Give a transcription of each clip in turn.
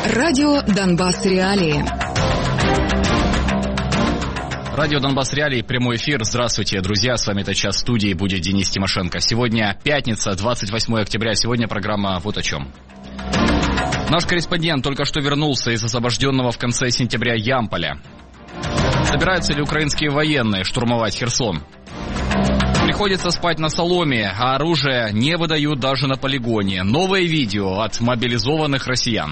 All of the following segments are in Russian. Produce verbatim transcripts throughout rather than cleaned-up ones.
Радио Донбасс Реалии. Радио Донбасс Реалии, прямой эфир. Здравствуйте, друзья. С вами этот час в студии будет Денис Тимошенко. Сегодня пятница, двадцать восьмое октября. Сегодня программа вот о чем. Наш корреспондент только что вернулся из освобожденного в конце сентября Ямполя. Собираются ли украинские военные штурмовать Херсон? Приходится спать на соломе, а оружие не выдают даже на полигоне. Новое видео от мобилизованных россиян.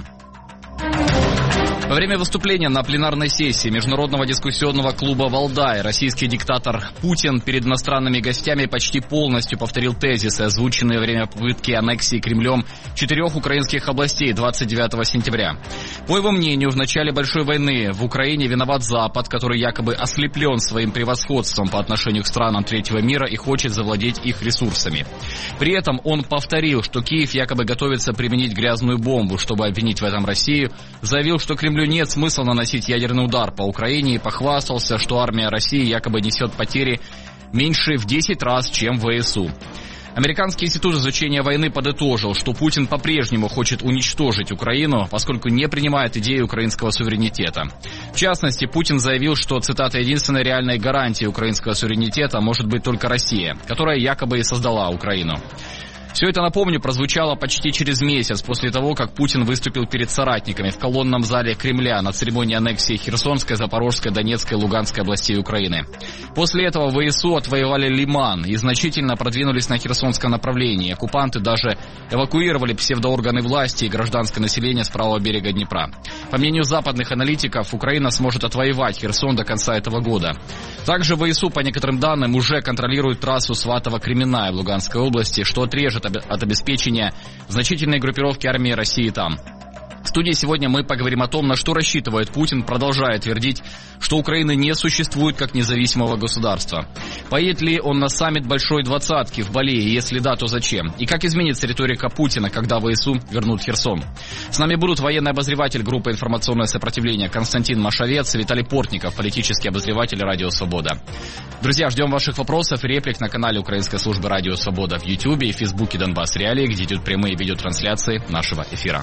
Во время выступления на пленарной сессии Международного дискуссионного клуба «Валдай» российский диктатор Путин перед иностранными гостями почти полностью повторил тезисы, озвученные во время попытки аннексии Кремлем четырех украинских областей двадцать девятого сентября. По его мнению, в начале большой войны в Украине виноват Запад, который якобы ослеплен своим превосходством по отношению к странам третьего мира и хочет завладеть их ресурсами. При этом он повторил, что Киев якобы готовится применить грязную бомбу, чтобы обвинить в этом Россию, заявил, что Кремль нет смысла наносить ядерный удар по Украине и похвастался, что армия России якобы несет потери меньше в десять раз, чем ВСУ. Американский институт изучения войны подытожил, что Путин по-прежнему хочет уничтожить Украину, поскольку не принимает идею украинского суверенитета. В частности, Путин заявил, что, цитата, «единственной реальной гарантией украинского суверенитета может быть только Россия, которая якобы и создала Украину». Все это, напомню, прозвучало почти через месяц после того, как Путин выступил перед соратниками в колонном зале Кремля на церемонии аннексии Херсонской, Запорожской, Донецкой и Луганской областей Украины. После этого ВСУ отвоевали Лиман и значительно продвинулись на Херсонском направлении. Оккупанты даже эвакуировали псевдоорганы власти и гражданское население с правого берега Днепра. По мнению западных аналитиков, Украина сможет отвоевать Херсон до конца этого года. Также ВСУ, по некоторым данным, уже контролирует трассу Сватово-Кременная в Луганской области, что отрежет от обеспечения значительной группировки армии России там. В студии сегодня мы поговорим о том, на что рассчитывает Путин, продолжая твердить, что Украины не существует как независимого государства. Поедет ли он на саммит Большой Двадцатки в Бали, и если да, то зачем? И как изменится риторика Путина, когда ВСУ вернут Херсон? С нами будут военный обозреватель группы «Информационное сопротивление» Константин Машовец и Виталий Портников, политический обозреватель «Радио Свобода». Друзья, ждем ваших вопросов и реплик на канале Украинской службы «Радио Свобода» в Ютьюбе и Фейсбуке «Донбасс Реалии», где идут прямые видеотрансляции нашего эфира.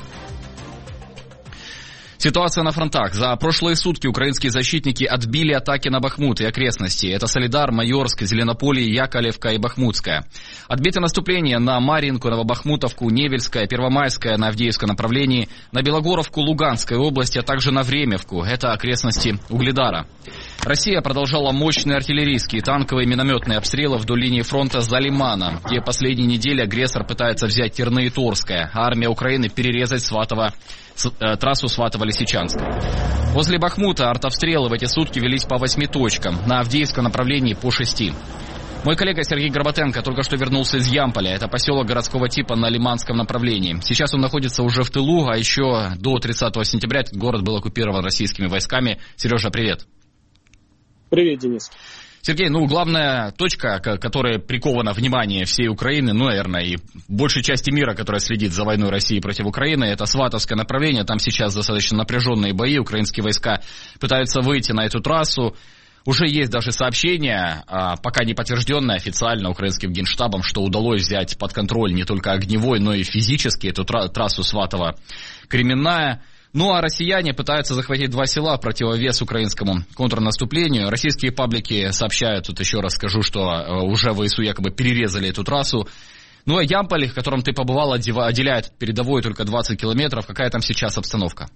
Ситуация на фронтах. За прошлые сутки украинские защитники отбили атаки на Бахмут и окрестности. Это Солидар, Майорск, Зеленополье, Яковлевка и Бахмутская. Отбито наступление на Марьинку, Новобахмутовку, Невельское, Первомайское на Авдеевском направлении, на Белогоровку Луганской области, а также на Времевку. Это окрестности Угледара. Россия продолжала мощные артиллерийские, танковые и минометные обстрелы вдоль линии фронта за Лиманом, где последние недели агрессор пытается взять Терны и Торское, а армия Украины перерезать Сватово, э, трассу Сватово-Лисичанск. Возле Бахмута артобстрелы в эти сутки велись по восьми точкам, на Авдеевском направлении по шести. Мой коллега Сергей Горбатенко только что вернулся из Ямполя. Это поселок городского типа на Лиманском направлении. Сейчас он находится уже в тылу, а еще до тридцатого сентября этот город был оккупирован российскими войсками. Сережа, привет. Привет, Денис. Сергей, ну, главная точка, которая прикована внимание всей Украины, ну, наверное, и большей части мира, которая следит за войной России против Украины, это Сватовское направление. Там сейчас достаточно напряженные бои. Украинские войска пытаются выйти на эту трассу. Уже есть даже сообщение, пока не подтвержденное официально украинским генштабом, что удалось взять под контроль не только огневой, но и физически эту трассу Сватово-Кременная. Ну а россияне пытаются захватить два села в противовес украинскому контрнаступлению. Российские паблики сообщают, тут еще раз скажу, что уже ВСУ якобы перерезали эту трассу. Ну а Ямполь, в котором ты побывал, отделяет передовой только двадцать километров. Какая там сейчас обстановка?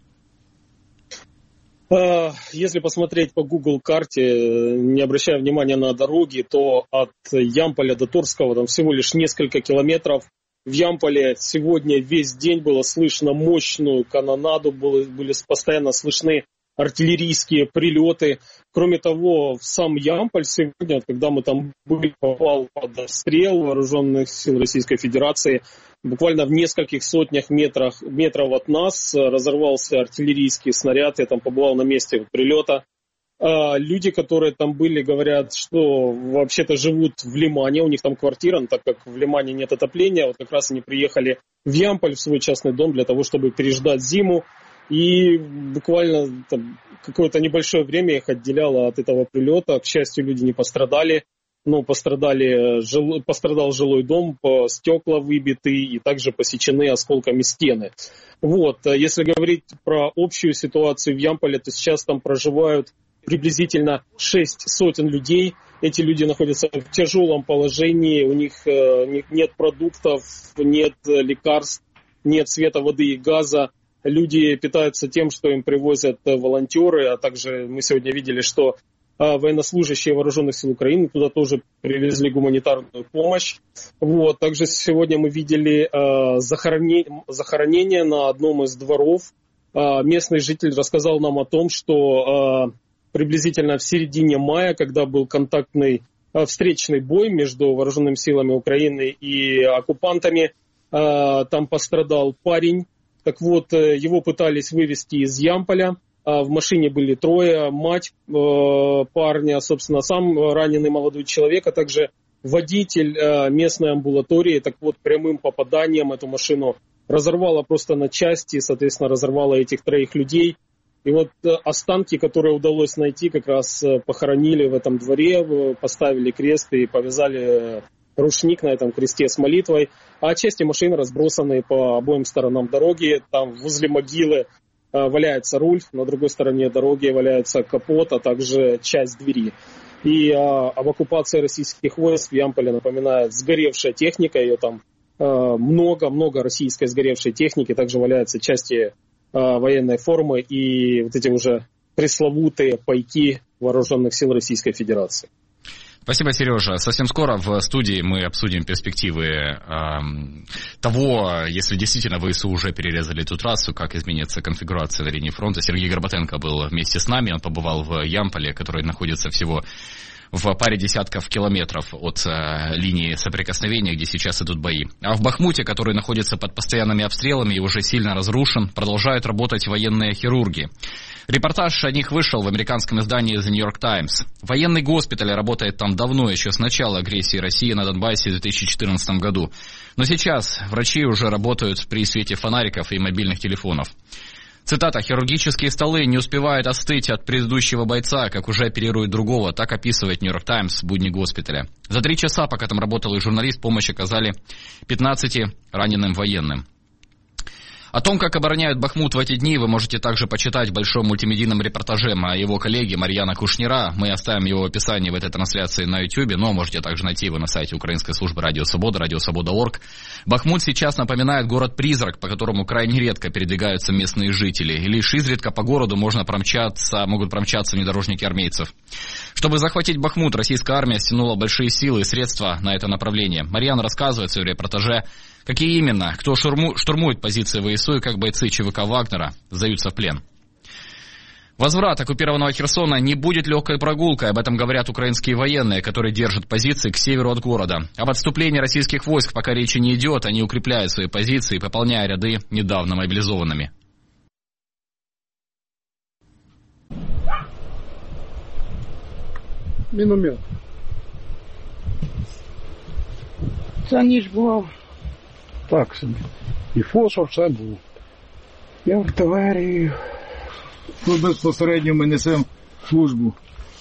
Если посмотреть по Google карте, не обращая внимания на дороги, то от Ямполя до Торского там всего лишь несколько километров. В Ямполе сегодня весь день было слышно мощную канонаду, были, были постоянно слышны артиллерийские прилеты. Кроме того, в сам Ямполь сегодня, когда мы там были, попал под обстрел вооруженных сил Российской Федерации. Буквально в нескольких сотнях метрах, метров от нас разорвался артиллерийский снаряд. Я там побывал на месте прилета. Люди, которые там были, говорят, что вообще-то живут в Лимане, у них там квартира, но так как в Лимане нет отопления, вот как раз они приехали в Ямполь, в свой частный дом, для того, чтобы переждать зиму. И буквально там, какое-то небольшое время их отделяло от этого прилета. К счастью, люди не пострадали. ну, пострадали, жил, пострадал жилой дом, стекла выбиты и также посечены осколками стены. Вот. Если говорить про общую ситуацию в Ямполе, то сейчас там проживают приблизительно шесть сотен людей. Эти люди находятся в тяжелом положении, у них нет продуктов, нет лекарств, нет света, воды и газа. Люди питаются тем, что им привозят волонтеры, а также мы сегодня видели, что военнослужащие вооруженных сил Украины туда тоже привезли гуманитарную помощь. Вот. Также сегодня мы видели э, захоронение, захоронение на одном из дворов. Э, местный житель рассказал нам о том, что э, приблизительно в середине мая, когда был контактный э, встречный бой между вооруженными силами Украины и оккупантами, э, там пострадал парень. Так вот, э, его пытались вывезти из Ямполя. В машине были трое, мать э, парня, собственно, сам раненый молодой человек, а также водитель э, местной амбулатории. Так вот, прямым попаданием эту машину разорвало просто на части, соответственно, разорвало этих троих людей. И вот э, останки, которые удалось найти, как раз э, похоронили в этом дворе, поставили крест и повязали рушник на этом кресте с молитвой. А части машин разбросаны по обоим сторонам дороги, там возле могилы валяется руль, на другой стороне дороги валяется капот, а также часть двери. И а, об оккупации российских войск в Ямполе напоминает сгоревшая техника, ее там много-много а, российской сгоревшей техники, также валяются части а, военной формы и вот эти уже пресловутые пайки вооруженных сил Российской Федерации. Спасибо, Сережа. Совсем скоро в студии мы обсудим перспективы э, того, если действительно ВСУ уже перерезали эту трассу, как изменится конфигурация на линии фронта. Сергей Горбатенко был вместе с нами, он побывал в Ямполе, который находится всего в паре десятков километров от э, линии соприкосновения, где сейчас идут бои. А в Бахмуте, который находится под постоянными обстрелами и уже сильно разрушен, продолжают работать военные хирурги. Репортаж о них вышел в американском издании The New York Times. Военный госпиталь работает там давно, еще с начала агрессии России на Донбассе в две тысячи четырнадцатом году. Но сейчас врачи уже работают при свете фонариков и мобильных телефонов. Цитата: «Хирургические столы не успевают остыть от предыдущего бойца, как уже оперируют другого», так описывает New York Times будни госпиталя. За три часа, пока там работал и журналист, помощь оказали пятнадцати раненым военным. О том, как обороняют Бахмут в эти дни, вы можете также почитать в большом мультимедийном репортаже о его коллеге Марьяна Кушнира. Мы оставим его в описании в этой трансляции на YouTube, но можете также найти его на сайте украинской службы Радио Свобода, радио свобода точка орг. Бахмут сейчас напоминает город-призрак, по которому крайне редко передвигаются местные жители. И лишь изредка по городу можно промчаться, могут промчаться внедорожники армейцев. Чтобы захватить Бахмут, российская армия стянула большие силы и средства на это направление. Марьян рассказывает в своем репортаже, какие именно, кто штурму, штурмует позиции ВСУ и как бойцы ЧВК Вагнера сдаются в плен. Возврат оккупированного Херсона не будет легкой прогулкой, об этом говорят украинские военные, которые держат позиции к северу от города. Об отступлении российских войск пока речи не идет, они укрепляют свои позиции, пополняя ряды недавно мобилизованными. Міномет. Ця ніч була так собі. І фосфор все було. І артилерію. Тут безпосередньо ми несемо службу.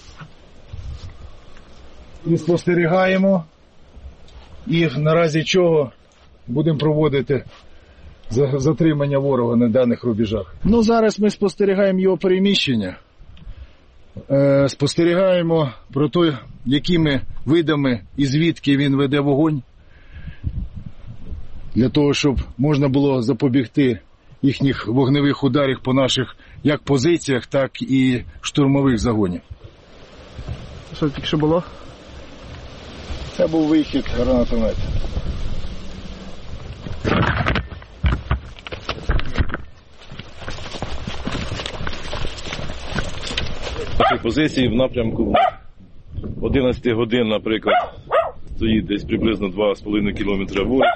І спостерігаємо. І наразі чого будемо проводити затримання ворога на даних рубежах. Ну, зараз ми спостерігаємо його переміщення. Спостерігаємо про те, якими видами і звідки він веде вогонь, для того, щоб можна було запобігти їхніх вогневих ударів по наших як позиціях, так і штурмових загонів. Що тільки що було? Це був вихід гранатомету. Позиції в напрямку одинадцять годин, наприклад, стоїть десь приблизно два з половиною кілометри ворог.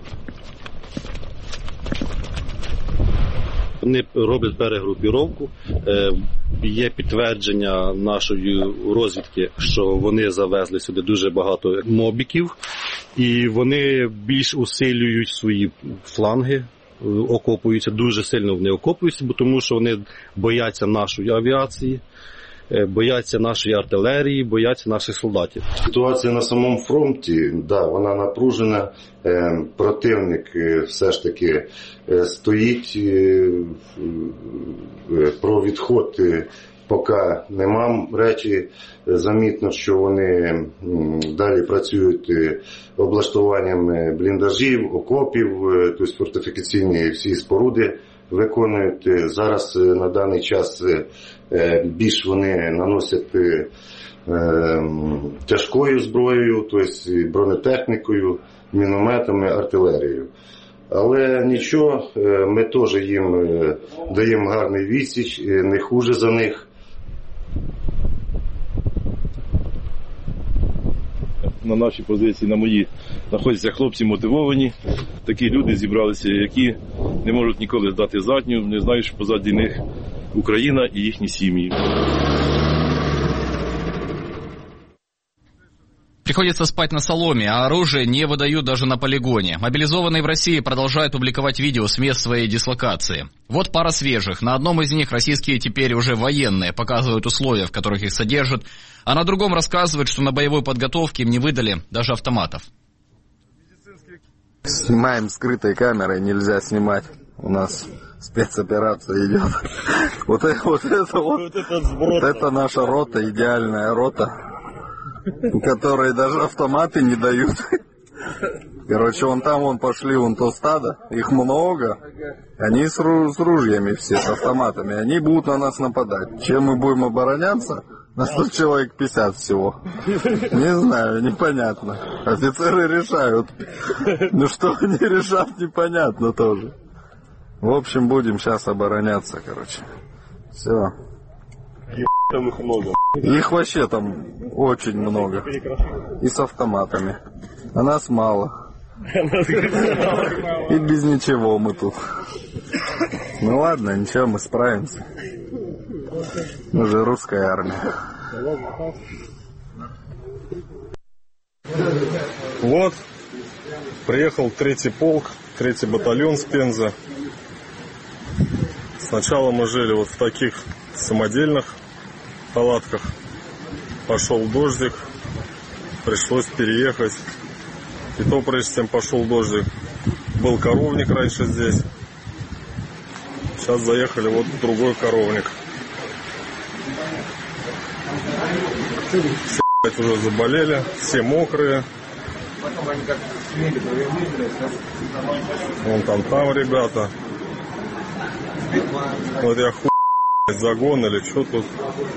Вони роблять перегрупіровку. Є підтвердження нашої розвідки, що вони завезли сюди дуже багато мобіків, і вони більш усилюють свої фланги, окопуються, дуже сильно вони окопуються, бо тому що вони бояться нашої авіації. бояться нашої артилерії, бояться наших солдатів. Ситуація на самому фронті, да, вона напружена. Противник все ж таки стоїть, про відход поки нема речі. Замітно, що вони далі працюють облаштуванням бліндажів, окопів, тобто фортифікаційні всі споруди виконують. Зараз на даний час більш вони наносять тяжкою зброєю, тобто бронетехнікою, мінометами, артилерією. Але нічого, ми теж їм даємо гарний відсіч, не хуже за них. На нашій позиції, на моїй, знаходяться хлопці мотивовані. Такі люди зібралися, які не можуть ніколи здати задню, не знають, що позаді них Україна і їхні сім'ї. Приходится спать на соломе, а оружие не выдают даже на полигоне. Мобилизованные в России продолжают публиковать видео с мест своей дислокации. Вот пара свежих. На одном из них российские теперь уже военные показывают условия, в которых их содержат, а на другом рассказывают, что на боевой подготовке им не выдали даже автоматов. Снимаем скрытой камерой, нельзя снимать. У нас спецоперация идет. Вот это вот, это, вот, вот это наша рота, идеальная рота, которые даже автоматы не дают. Короче, вон там вон пошли, вон то стадо, их много. Они с, ру- с ружьями все, с автоматами. Они будут на нас нападать. Чем мы будем обороняться? На сто человек пятьдесят всего. Не знаю, непонятно. Офицеры решают. Ну что они решат, непонятно тоже. В общем, будем сейчас обороняться, короче. Все. Там их много. Их вообще там очень много. И с автоматами. А нас мало. И без ничего мы тут. Ну ладно, ничего, мы справимся. Мы же русская армия. Вот, приехал третий полк, третий батальон с Пензы. Сначала мы жили вот в таких самодельных палатках. Пошел дождик, пришлось переехать. И то, прежде чем пошел дождик, был коровник раньше здесь. Сейчас заехали вот в другой коровник. Все уже заболели, все мокрые. Вон там, там ребята. Вот я хуй загон или что тут.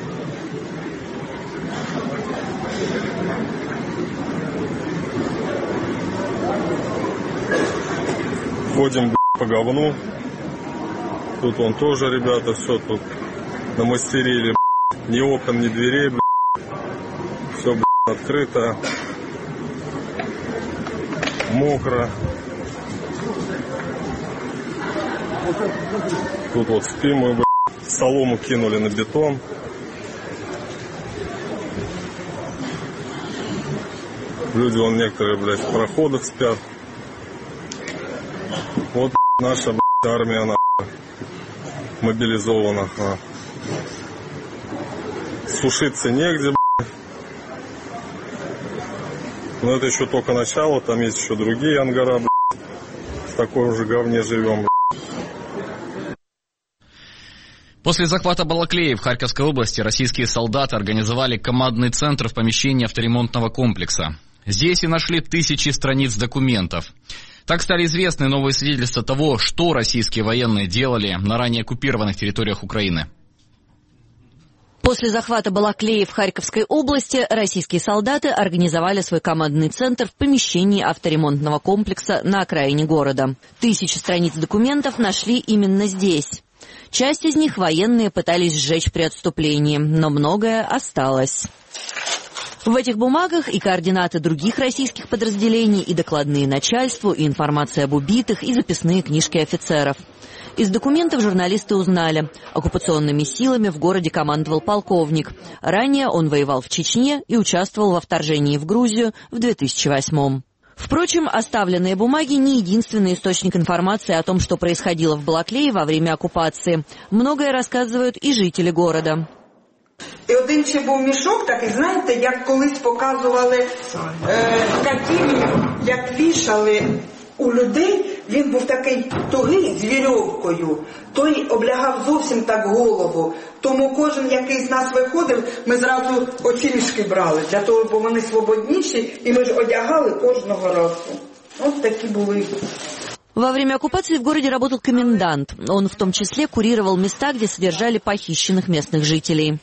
Ходим по говну. Тут вон тоже ребята все тут намастерили. Ни окон, ни дверей. Все открыто. Мокро. Тут вот спим мы, солому кинули на бетон. Люди, вон некоторые, блядь, в проходах спят. Вот наша, блядь, армия, она мобилизована. А. Сушиться негде, блядь. Но это еще только начало, там есть еще другие ангара, блядь. В такой уже говне живем, блядь. После захвата Балаклеи в Харьковской области российские солдаты организовали командный центр в помещении авторемонтного комплекса. Здесь и нашли тысячи страниц документов. Так стали известны новые свидетельства того, что российские военные делали на ранее оккупированных территориях Украины. После захвата Балаклеи в Харьковской области российские солдаты организовали свой командный центр в помещении авторемонтного комплекса на окраине города. Тысячи страниц документов нашли именно здесь. Часть из них военные пытались сжечь при отступлении, но многое осталось. В этих бумагах и координаты других российских подразделений, и докладные начальству, и информация об убитых, и записные книжки офицеров. Из документов журналисты узнали, оккупационными силами в городе командовал полковник. Ранее он воевал в Чечне и участвовал во вторжении в Грузию в две тысячи восьмом. Впрочем, оставленные бумаги не единственный источник информации о том, что происходило в Балаклее во время оккупации. Многое рассказывают и жители города. І один ще був мішок такий, знаєте, як колись показували е, катівню, як вішали у людей, він був такий тугий з вірьовкою, той облягав зовсім так голову. Тому кожен, який з нас виходив, ми зразу оці мішки брали, для того, бо вони свободніші, і ми ж одягали кожного разу. От такі були. Во время оккупации в городе работал комендант. Он в том числе курировал места, где содержали похищенных местных жителей.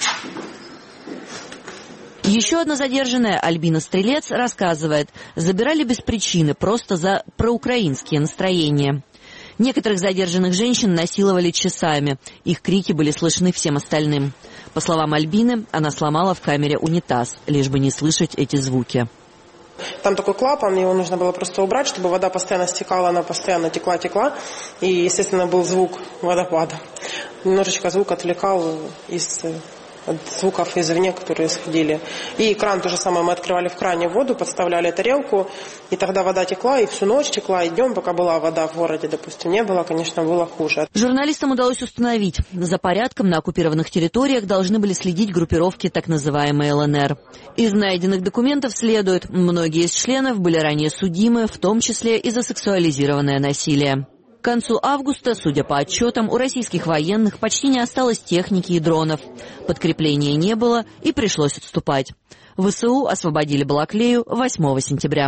Еще одна задержанная, Альбина Стрелец, рассказывает, забирали без причины, просто за проукраинские настроения. Некоторых задержанных женщин насиловали часами. Их крики были слышны всем остальным. По словам Альбины, она сломала в камере унитаз, лишь бы не слышать эти звуки. Там такой клапан, его нужно было просто убрать, чтобы вода постоянно стекала, она постоянно текла-текла. И, естественно, был звук водопада. Немножечко звук отвлекал из... от звуков извне, которые исходили. И кран то же самое, мы открывали в кране воду, подставляли тарелку, и тогда вода текла, и всю ночь текла, и днем, пока была вода в городе, допустим, не было, конечно, было хуже. Журналистам удалось установить, за порядком на оккупированных территориях должны были следить группировки так называемой эл эн эр. Из найденных документов следует, многие из членов были ранее судимы, в том числе и за сексуализированное насилие. К концу августа, судя по отчетам, у российских военных почти не осталось техники и дронов. Подкрепления не было и пришлось отступать. вэ эс у освободили Балаклею восьмого сентября.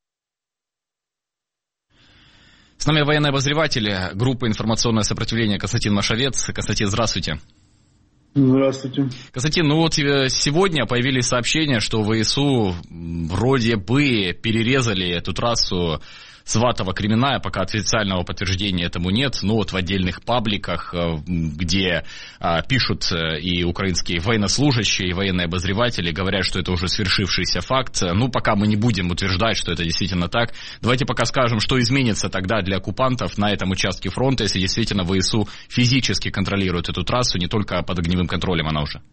С нами военный обозреватель группы «Информационное сопротивление» Константин Машовец. Константин, здравствуйте. Здравствуйте. Константин, ну вот сегодня появились сообщения, что вэ эс у вроде бы перерезали эту трассу Сватово-Кременная, пока официального подтверждения этому нет, но вот в отдельных пабликах, где а, пишут и украинские военнослужащие, и военные обозреватели, говорят, что это уже свершившийся факт. Ну, пока мы не будем утверждать, что это действительно так. Давайте пока скажем, что изменится тогда для оккупантов на этом участке фронта, если действительно вэ эс у физически контролирует эту трассу, не только под огневым контролем она уже.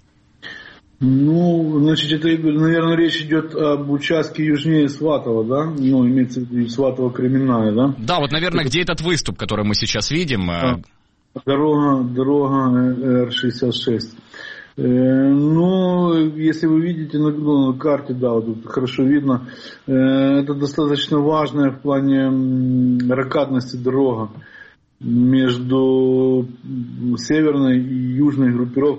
Ну, значит, это, наверное, речь идет об участке южнее Сватова, да? Ну, имеется в виду Сватово-Кременная, да? Да, вот, наверное, где этот выступ, который мы сейчас видим? А, дорога, дорога эр шестьдесят шесть. Э, ну, если вы видите на, ну, на карте, да, вот тут хорошо видно, э, это достаточно важная в плане ракадности дорога между северной и южной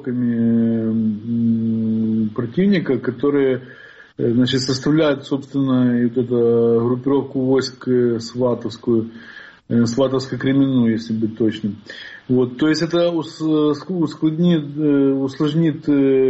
группировками противника, которые, значит, составляют, собственно, вот эту группировку войск Сватовскую, Сватовско-Кременную, если быть точным. Вот, то есть это усложнит, усложнит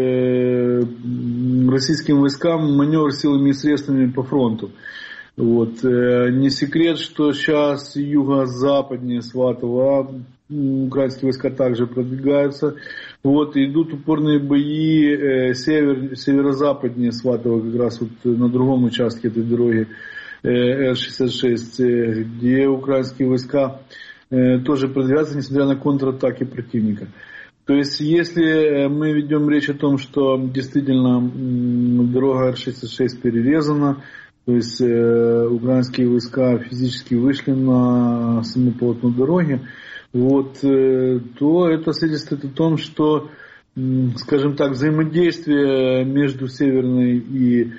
российским войскам маневр силами и средствами по фронту. Вот. Не секрет, что сейчас юго-западнее Сватова украинские войска также продвигаются. Вот. Идут упорные бои север, северо-западнее Сватова, как раз вот на другом участке этой дороги эр шестьдесят шесть, где украинские войска тоже продвигаются, несмотря на контратаки противника. То есть, если мы ведем речь о том, что действительно дорога эр шестьдесят шесть перерезана, то есть э, украинские войска физически вышли на саму полотно дороги, вот, э, то это свидетельствует о том, что, э, скажем так, взаимодействие между северной и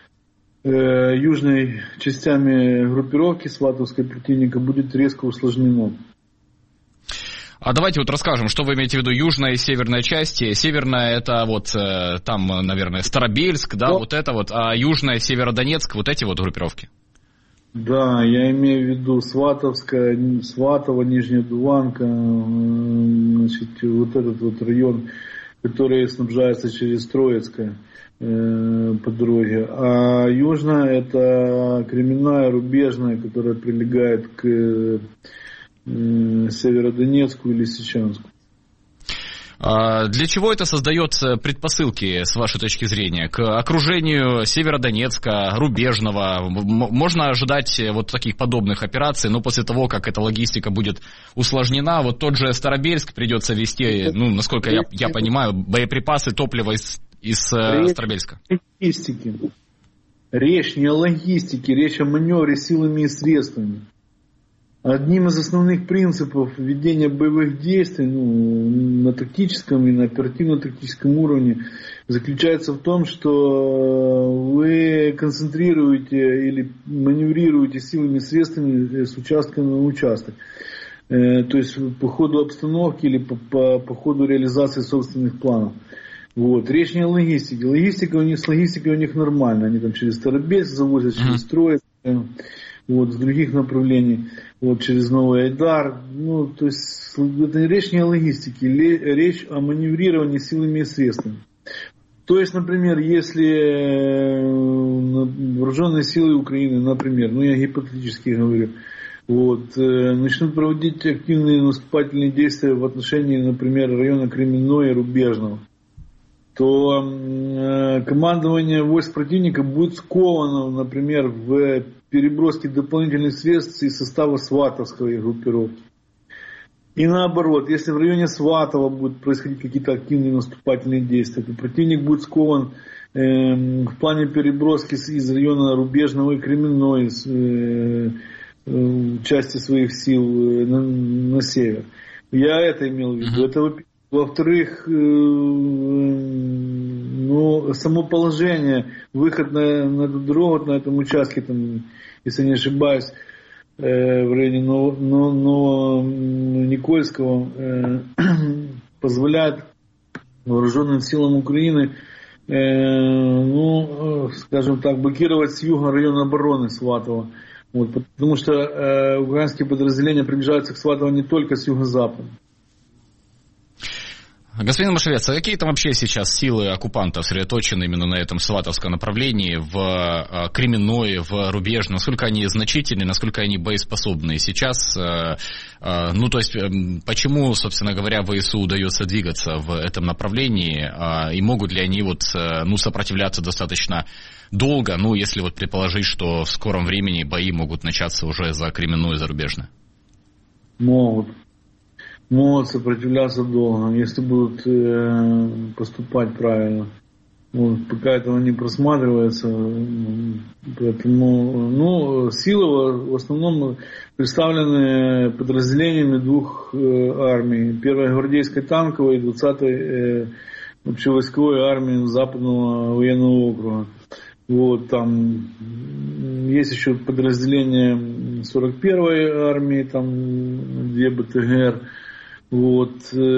э, южной частями группировки сватовской противника будет резко усложнено. А давайте вот расскажем, что вы имеете в виду южная и северная части. Северная это вот там, наверное, Старобельск, да, да, вот это вот, а южная Северодонецк, вот эти вот группировки. Да, я имею в виду Сватовская, Сватово, Нижняя Дуванка, значит, вот этот вот район, который снабжается через Троицкое э, по дороге. А южная это Кременная, Рубежная, которая прилегает к Северодонецку или Лисичанску. Для чего это создает предпосылки, с вашей точки зрения, к окружению Северодонецка, Рубежного? Можно ожидать вот таких подобных операций, но после того, как эта логистика будет усложнена, вот тот же Старобельск придется вести, ну, насколько я, я понимаю, боеприпасы, топливо из, из Старобельска. Логистики. Речь не о логистике, речь о маневре силами и средствами. Одним из основных принципов ведения боевых действий ну, на тактическом и на оперативно-тактическом уровне заключается в том, что вы концентрируете или маневрируете силами и средствами с участка на участок. То есть по ходу обстановки или по, по, по ходу реализации собственных планов. Вот. Речь не о логистике. Логистика у них, с логистикой у них нормально. Они там через Торопец завозят, через Троицк, вот, с других направлений, вот, через Новый Айдар. Ну, то есть это речь не о логистике, речь о маневрировании силами и средствами. То есть, например, если вооруженные силы Украины, например, ну я гипотетически говорю, вот, начнут проводить активные наступательные действия в отношении, например, района Кременной и Рубежного, то э, командование войск противника будет сковано, например, в переброске дополнительных средств из состава сватовской группировки. И наоборот, если в районе Сватова будут происходить какие-то активные наступательные действия, то противник будет скован э, в плане переброски из района Рубежного и Кременной из, э, э, части своих сил э, на, на север. Я это имел в виду. Это во-первых. Во-вторых, ну, само положение, выход на, на эту дорогу, на этом участке, там, если не ошибаюсь, э, в районе Новоникольского, э, позволяет вооруженным силам Украины, э, ну, скажем так, блокировать с юга район обороны Сватова. Вот, потому что э, украинские подразделения приближаются к Сватову не только с юго-запада. Господин Машевец, а какие там вообще сейчас силы оккупантов сосредоточены именно на этом сватовском направлении, в Кременной, в Рубежном? Насколько они значительны, насколько они боеспособны сейчас? Ну, то есть, почему, собственно говоря, ВСУ удается двигаться в этом направлении? И могут ли они вот, ну, сопротивляться достаточно долго, ну, если вот предположить, что в скором времени бои могут начаться уже за Кременной и за Рубежное? Могут. Могут сопротивляться долго, если будут э, поступать правильно. Вот, пока этого не просматривается. Поэтому, ну, силы в основном представлены подразделениями двух э, армий. Первой гвардейской танковой и двадцатой э, общевойсковой армии Западного военного округа. Вот, там есть еще подразделения сорок первой армии, там две БТГР. Вот,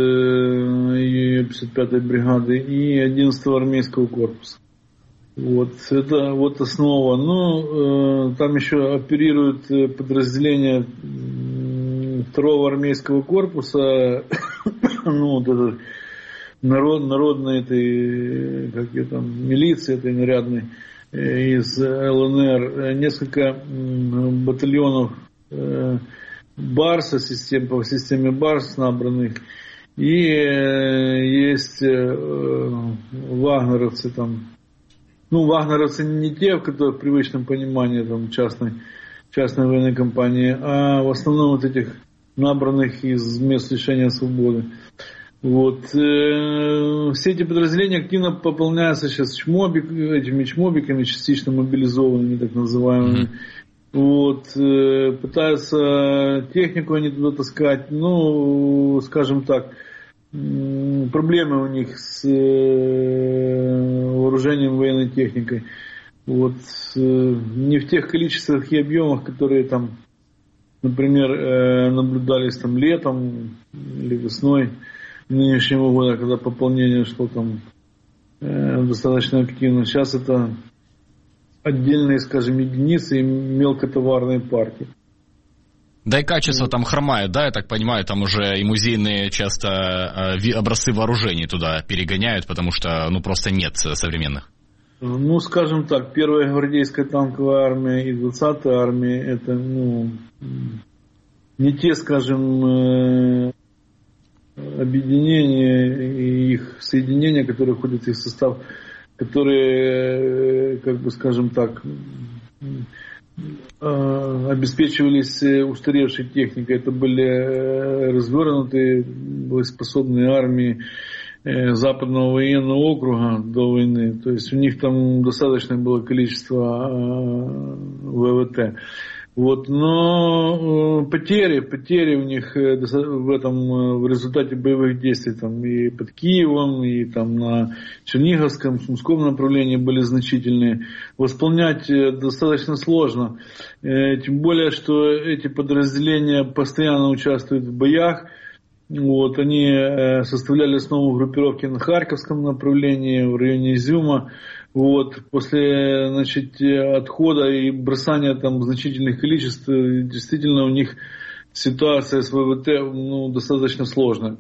и пятьдесят пятой бригады и одиннадцатого армейского корпуса. Вот, это вот основа. Ну, там еще оперируют подразделения второго армейского корпуса, ну, вот это народ, народной этой, как ее там, милиции этой нарядной из ЛНР, несколько батальонов Барса, систем, по системе Барс набранных, и э, есть э, вагнеровцы там, ну, вагнеровцы не те, в которых в привычном понимании там частной, частной военной компании, а в основном вот этих набранных из мест лишения свободы. Вот. Э, все эти подразделения активно пополняются сейчас чмобик, этими чмобиками, частично мобилизованными, так называемыми. Вот, э, пытаются технику они туда таскать, ну, скажем так, э, проблемы у них с э, вооружением военной техникой. Вот, э, не в тех количествах и объемах, которые там, например, э, наблюдались там летом или весной нынешнего года, когда пополнение шло там э, достаточно активно. Сейчас это отдельные, скажем, единицы и мелкотоварные партии. Да и качество там хромает, да, я так понимаю, там уже и музейные часто э, образцы вооружений туда перегоняют, потому что, ну, просто нет современных. Ну, скажем так, первая гвардейская танковая армия и двадцатая армия, это, ну, не те, скажем, э, объединения и их соединения, которые входят в их состав, которые, как бы, скажем так, обеспечивались устаревшей техникой. Это были развернутые, боеспособные армии Западного военного округа до войны. То есть у них там достаточное было количество ВВТ. Вот, но потери, потери у них в этом, в результате боевых действий там и под Киевом, и там на Черниговском, Сумском направлении были значительные. Восполнять достаточно сложно. Тем более, что эти подразделения постоянно участвуют в боях. Вот, они составляли основу группировки на Харьковском направлении, в районе Изюма. Вот, после, значит, отхода и бросания там значительных количеств, действительно у них ситуация с ВВТ, ну, достаточно сложная.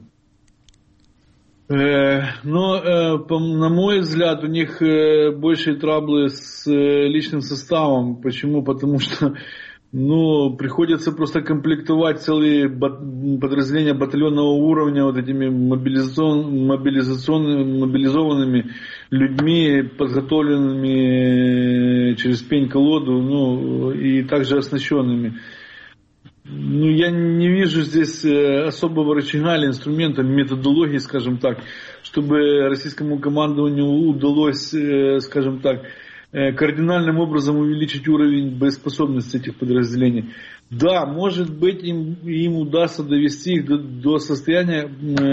Но, на мой взгляд, у них большие траблы с личным составом. Почему? Потому что, ну, приходится просто комплектовать целые подразделения батальонного уровня вот этими мобилизацион, мобилизационными, мобилизованными людьми, подготовленными через пень-колоду, ну, и также оснащенными. Ну, я не вижу здесь особого рычага или инструмента, методологии, скажем так, чтобы российскому командованию удалось, скажем так, кардинальным образом увеличить уровень боеспособности этих подразделений. Да, может быть, им, им удастся довести их до, до состояния,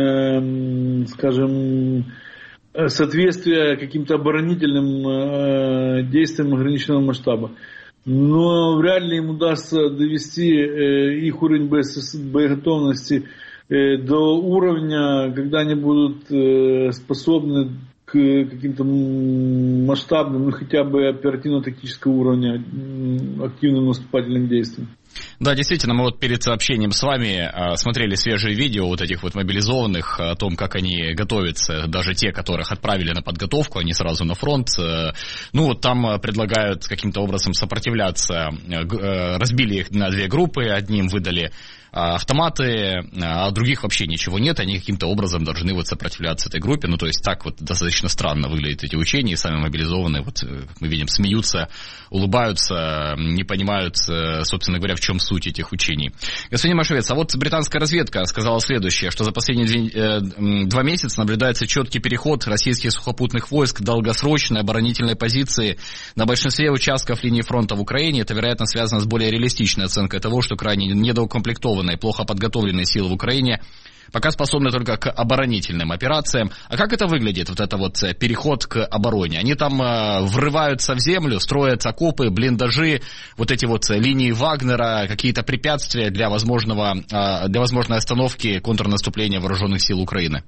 э, скажем, соответствия каким-то оборонительным э, действиям ограниченного масштаба. Но вряд ли им удастся довести э, их уровень боеготовности э, до уровня, когда они будут э, способны к каким-то масштабным, ну хотя бы оперативно-тактического уровня активным наступательным действиям. Да, действительно, мы вот перед сообщением с вами смотрели свежие видео вот этих вот мобилизованных, о том, как они готовятся, даже те, которых отправили на подготовку, они сразу на фронт. Ну вот там предлагают каким-то образом сопротивляться, разбили их на две группы, одним выдали автоматы, а других вообще ничего нет, они каким-то образом должны вот сопротивляться этой группе, ну то есть так вот достаточно странно выглядят эти учения, и сами мобилизованные, вот как мы видим, смеются, улыбаются, не понимают, собственно говоря, в чем суть этих учений. Господин Машевец, а вот британская разведка сказала следующее, что за последние две, э, два месяца наблюдается четкий переход российских сухопутных войск к долгосрочной оборонительной позиции на большинстве участков линии фронта в Украине. Это, вероятно, связано с более реалистичной оценкой того, что крайне недоукомплектованные и плохо подготовленные силы в Украине пока способны только к оборонительным операциям. А как это выглядит, вот это вот переход к обороне? Они там э, врываются в землю, строят окопы, блиндажи, вот эти вот линии Вагнера, какие-то препятствия для возможного, э, для возможной остановки контрнаступления вооруженных сил Украины?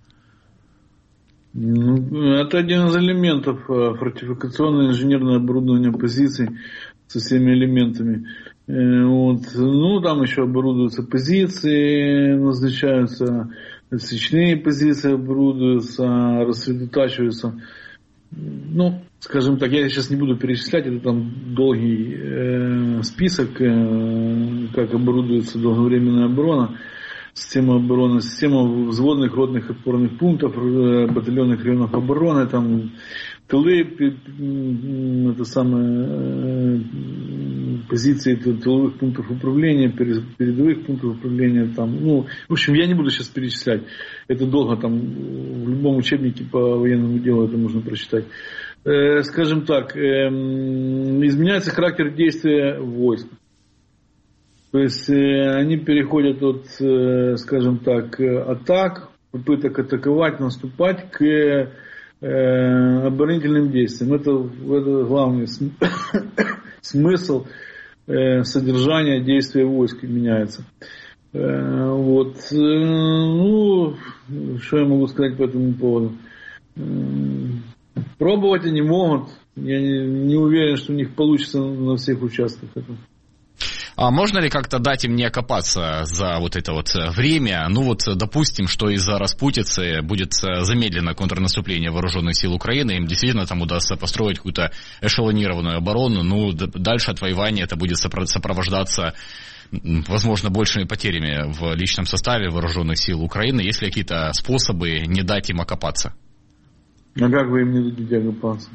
Это один из элементов фортификационного инженерного оборудования позиций со всеми элементами. Вот. Ну, там еще оборудуются позиции, назначаются отсечные позиции, оборудуются, рассредотачиваются. Ну, скажем так, я сейчас не буду перечислять, это там долгий э, список, э, как оборудуется долговременная оборона, система обороны, система взводных ротных опорных пунктов, э, батальонных районов обороны, там тылы, это самое, позиции тыловых пунктов управления, передовых пунктов управления, там, ну, в общем, я не буду сейчас перечислять, это долго, там, в любом учебнике по военному делу это можно прочитать. Э, скажем так, э, изменяется характер действия войск. То есть э, они переходят от, э, скажем так, атак, попыток атаковать, наступать к оборонительным действиям. Это, это главный смысл э, содержания действия войск меняется. Э, вот. Ну, что я могу сказать по этому поводу? Пробовать они могут. Я не, не уверен, что у них получится на всех участках это. А можно ли как-то дать им не окопаться за вот это вот время? Ну вот, допустим, что из-за распутицы будет замедлено контрнаступление вооруженных сил Украины, им действительно там удастся построить какую-то эшелонированную оборону, ну дальше отвоевание это будет сопровождаться, возможно, большими потерями в личном составе вооруженных сил Украины. Есть ли какие-то способы не дать им окопаться? А как вы им не дадите окопаться?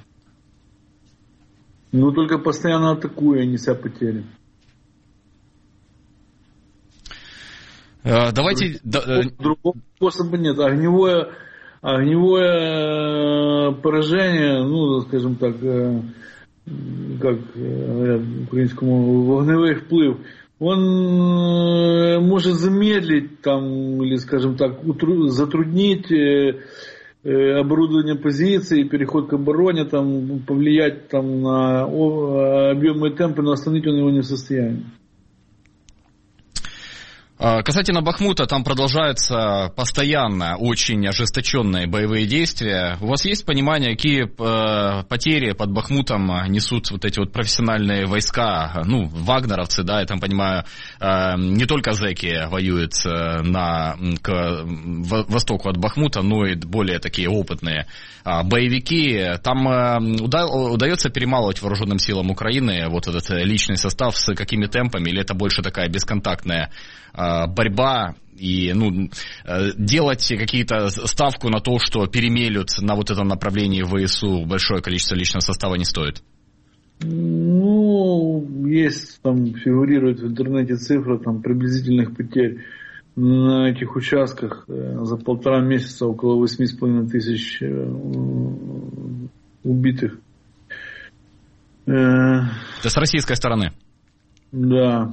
Ну только постоянно атакуя, неся потери. Давайте... Другого способа нет. Огневое, огневое поражение, ну, скажем так, как говорят украинскому, вогневой вплыв, он может замедлить там, или, скажем так, затруднить оборудование позиций, переход к обороне, там, повлиять там, на объемы и темпы, но остановить он его не в состоянии. Касательно Бахмута, там продолжаются постоянно очень ожесточенные боевые действия. У вас есть понимание, какие э, потери под Бахмутом несут вот эти вот профессиональные войска, ну, вагнеровцы, да, я там понимаю, э, не только зэки воюют на, к востоку от Бахмута, но и более такие опытные э, боевики. Там э, уда, удается перемалывать вооруженным силам Украины вот этот личный состав с какими темпами, или это больше такая бесконтактная борьба и ну, делать какие-то ставку на то, что перемелют на вот этом направлении ВСУ большое количество личного состава, не стоит? Ну, есть, там фигурирует в интернете цифра там, приблизительных потерь на этих участках за полтора месяца около восемь с половиной тысяч убитых. Это с российской стороны? Да.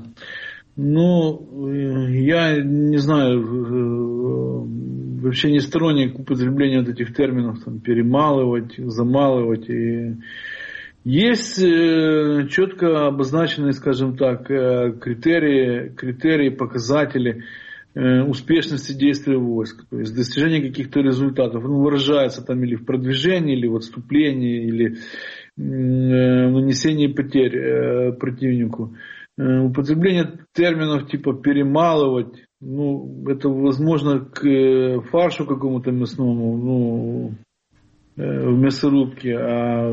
Ну, я не знаю, вообще не сторонник употребления вот этих терминов, там, перемалывать, замалывать. И есть четко обозначенные, скажем так, критерии, критерии, показатели успешности действия войск. То есть достижение каких-то результатов. Он выражается там или в продвижении, или в отступлении, или в нанесении потерь противнику. Употребление терминов типа перемалывать, ну, это возможно к фаршу какому-то мясному, ну, в мясорубке, а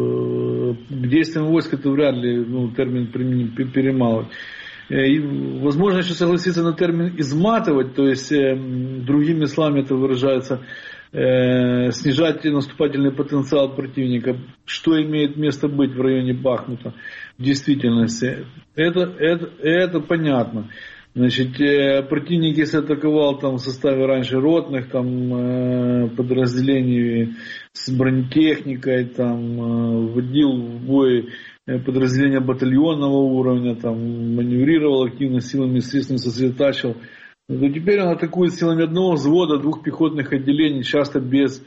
к действиям войск это вряд ли, ну, термин применим перемалывать. И, возможно, еще согласиться на термин изматывать, то есть, другими словами это выражается, э, снижать наступательный потенциал противника, что имеет место быть в районе Бахмута в действительности. Это, это, это понятно. Значит, э, противник, если атаковал там, в составе раньше ротных там, э, подразделений с бронетехникой, там, э, вводил в бой подразделения батальонного уровня, там, маневрировал активно силами и средствами, сосредотачивал, то теперь он атакует силами одного взвода, двух пехотных отделений, часто без,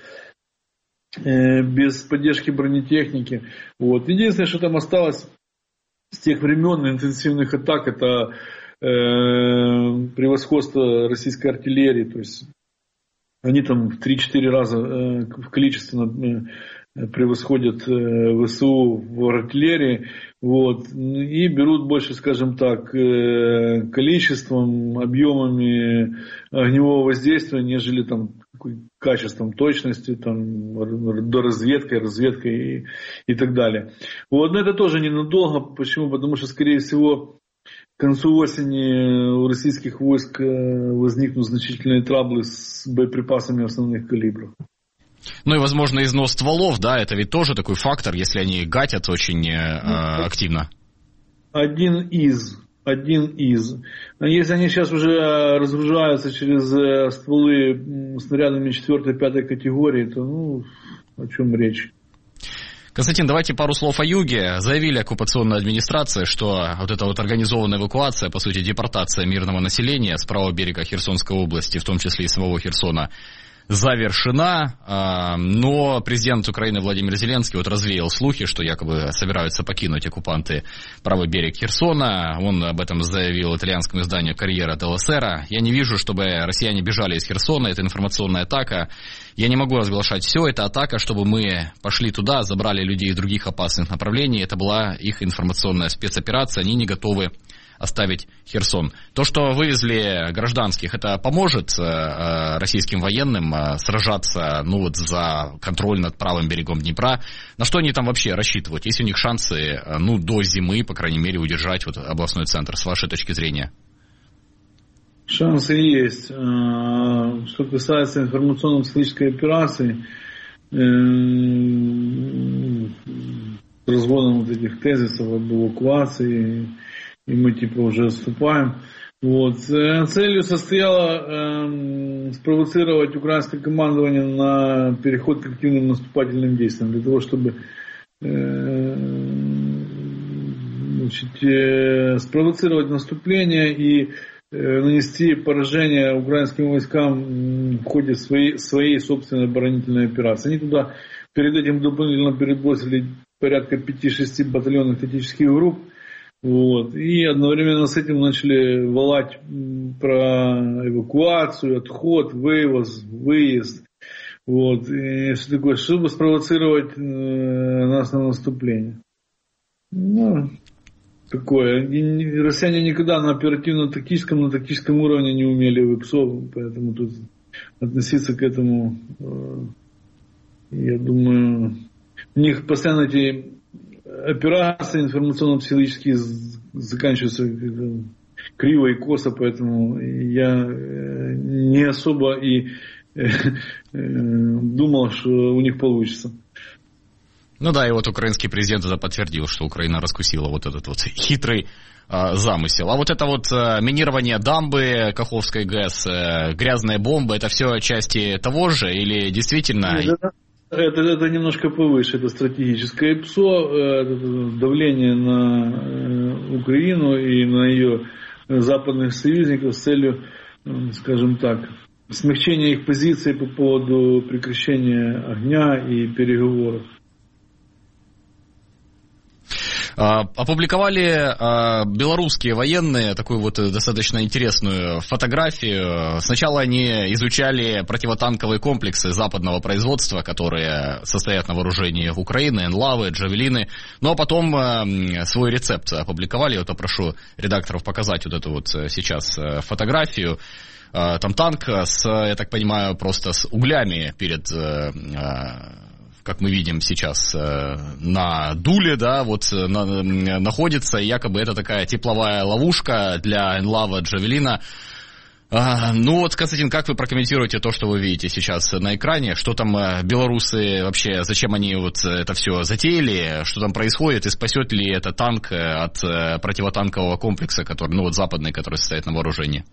э, без поддержки бронетехники. Вот. Единственное, что там осталось с тех времен интенсивных атак, это э, превосходство российской артиллерии. То есть они там в три-четыре раза э, в количественно э, превосходят э, ВСУ в артиллерии. Вот, и берут больше, скажем так, э, количеством, объемами огневого воздействия, нежели там качеством, точностью, там, до разведкой, разведкой и, и так далее. Вот, но это тоже ненадолго. Почему? Потому что, скорее всего, к концу осени у российских войск возникнут значительные траблы с боеприпасами основных калибров. Ну и, возможно, износ стволов, да, это ведь тоже такой фактор, если они гатят очень э, активно. Один из, один из. Если они сейчас уже разгружаются через стволы снарядами четвёртой-пятой категории, то, ну, о чем речь? Константин, давайте пару слов о юге. Заявили оккупационная администрация, что вот эта вот организованная эвакуация, по сути, депортация мирного населения с правого берега Херсонской области, в том числе и самого Херсона, завершена, но президент Украины Владимир Зеленский вот развеял слухи, что якобы собираются покинуть оккупанты правый берег Херсона. Он об этом заявил итальянскому изданию «Карьера делла Сера». Я не вижу, чтобы россияне бежали из Херсона, это информационная атака. Я не могу разглашать все, это атака, чтобы мы пошли туда, забрали людей из других опасных направлений. Это была их информационная спецоперация, они не готовы оставить Херсон. То, что вывезли гражданских, это поможет э, российским военным э, сражаться ну, вот, за контроль над правым берегом Днепра. На что они там вообще рассчитывают? Есть у них шансы э, ну, до зимы, по крайней мере, удержать вот, областной центр, с вашей точки зрения? Шансы есть. Что касается информационно-психологической операции, с разводом вот этих тезисов об эвакуации, и мы типа уже отступаем. Вот. Целью состояла э, спровоцировать украинское командование на переход к активным наступательным действиям, для того, чтобы э, значит, спровоцировать наступление и нанести поражение украинским войскам в ходе своей, своей собственной оборонительной операции. Они туда перед этим дополнительно перебросили порядка пяти-шести батальонных тактических групп. Вот, и одновременно с этим начали волать про эвакуацию, отход, вывоз, выезд. Вот, и все такое, чтобы спровоцировать э, нас на наступление. Ну, такое. И россияне никогда на оперативно-тактическом, на тактическом уровне не умели в ИПСО, поэтому тут относиться к этому, э, я думаю, у них постоянно эти операции информационно-психологические заканчиваются криво и косо, поэтому я не особо и думал, что у них получится. Ну да, и вот украинский президент это подтвердил, что Украина раскусила вот этот вот хитрый э, замысел. А вот это вот э, минирование дамбы Каховской ГЭС, э, грязные бомбы, это все части того же или действительно... Нет, это, это, это немножко повыше, это стратегическое ПСО, э, давление на э, Украину и на ее западных союзников с целью, э, скажем так, смягчения их позиции по поводу прекращения огня и переговоров. Опубликовали белорусские военные такую вот достаточно интересную фотографию. Сначала они изучали противотанковые комплексы западного производства, которые состоят на вооружении Украины, энлавы, джавелины. Ну а потом свой рецепт опубликовали. Вот попрошу редакторов показать вот эту вот сейчас фотографию. Там танк с, я так понимаю, просто с углями перед... как мы видим сейчас, на дуле, да, вот на, находится, и якобы это такая тепловая ловушка для энлава Джавелина. А, ну вот, Константин, как вы прокомментируете то, что вы видите сейчас на экране? Что там белорусы вообще, зачем они вот это все затеяли? Что там происходит? И спасет ли это танк от противотанкового комплекса, который, ну вот западный, который состоит на вооружении?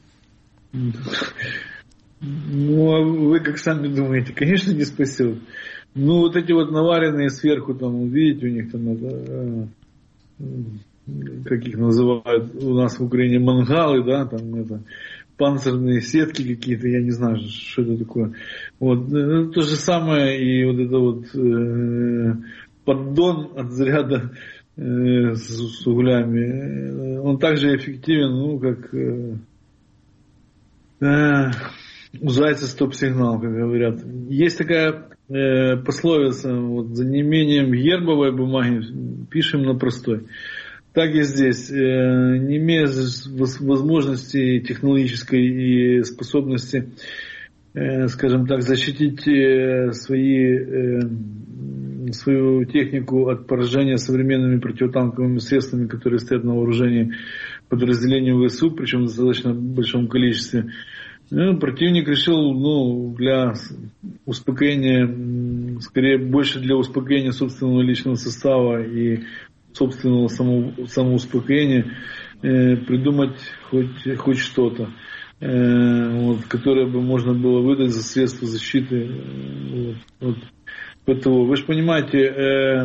Ну, а вы как сами думаете? Конечно, не спасет. Ну, вот эти вот наваренные сверху, там, видите, у них там, это, как их называют у нас в Украине, мангалы, да, там, это, панцирные сетки какие-то, я не знаю, что это такое. Вот, то же самое и вот это вот э, поддон от заряда э, с, с углями, он также эффективен, ну, как... Э, э, у зайца стоп-сигнал, как говорят. Есть такая э, пословица, вот, за неимением гербовой бумаги пишем на простой. Так и здесь. Э, не имея возможности технологической и способности, э, скажем так, защитить э, свои, э, свою технику от поражения современными противотанковыми средствами, которые стоят на вооружении подразделению ВСУ, причем в достаточно большом количестве, ну, противник решил, ну, для успокоения, скорее больше для успокоения собственного личного состава и собственного само, самоуспокоения э, придумать хоть, хоть что-то, э, вот, которое бы можно было выдать за средства защиты. Вот, вот, поэтому, вы же понимаете, э,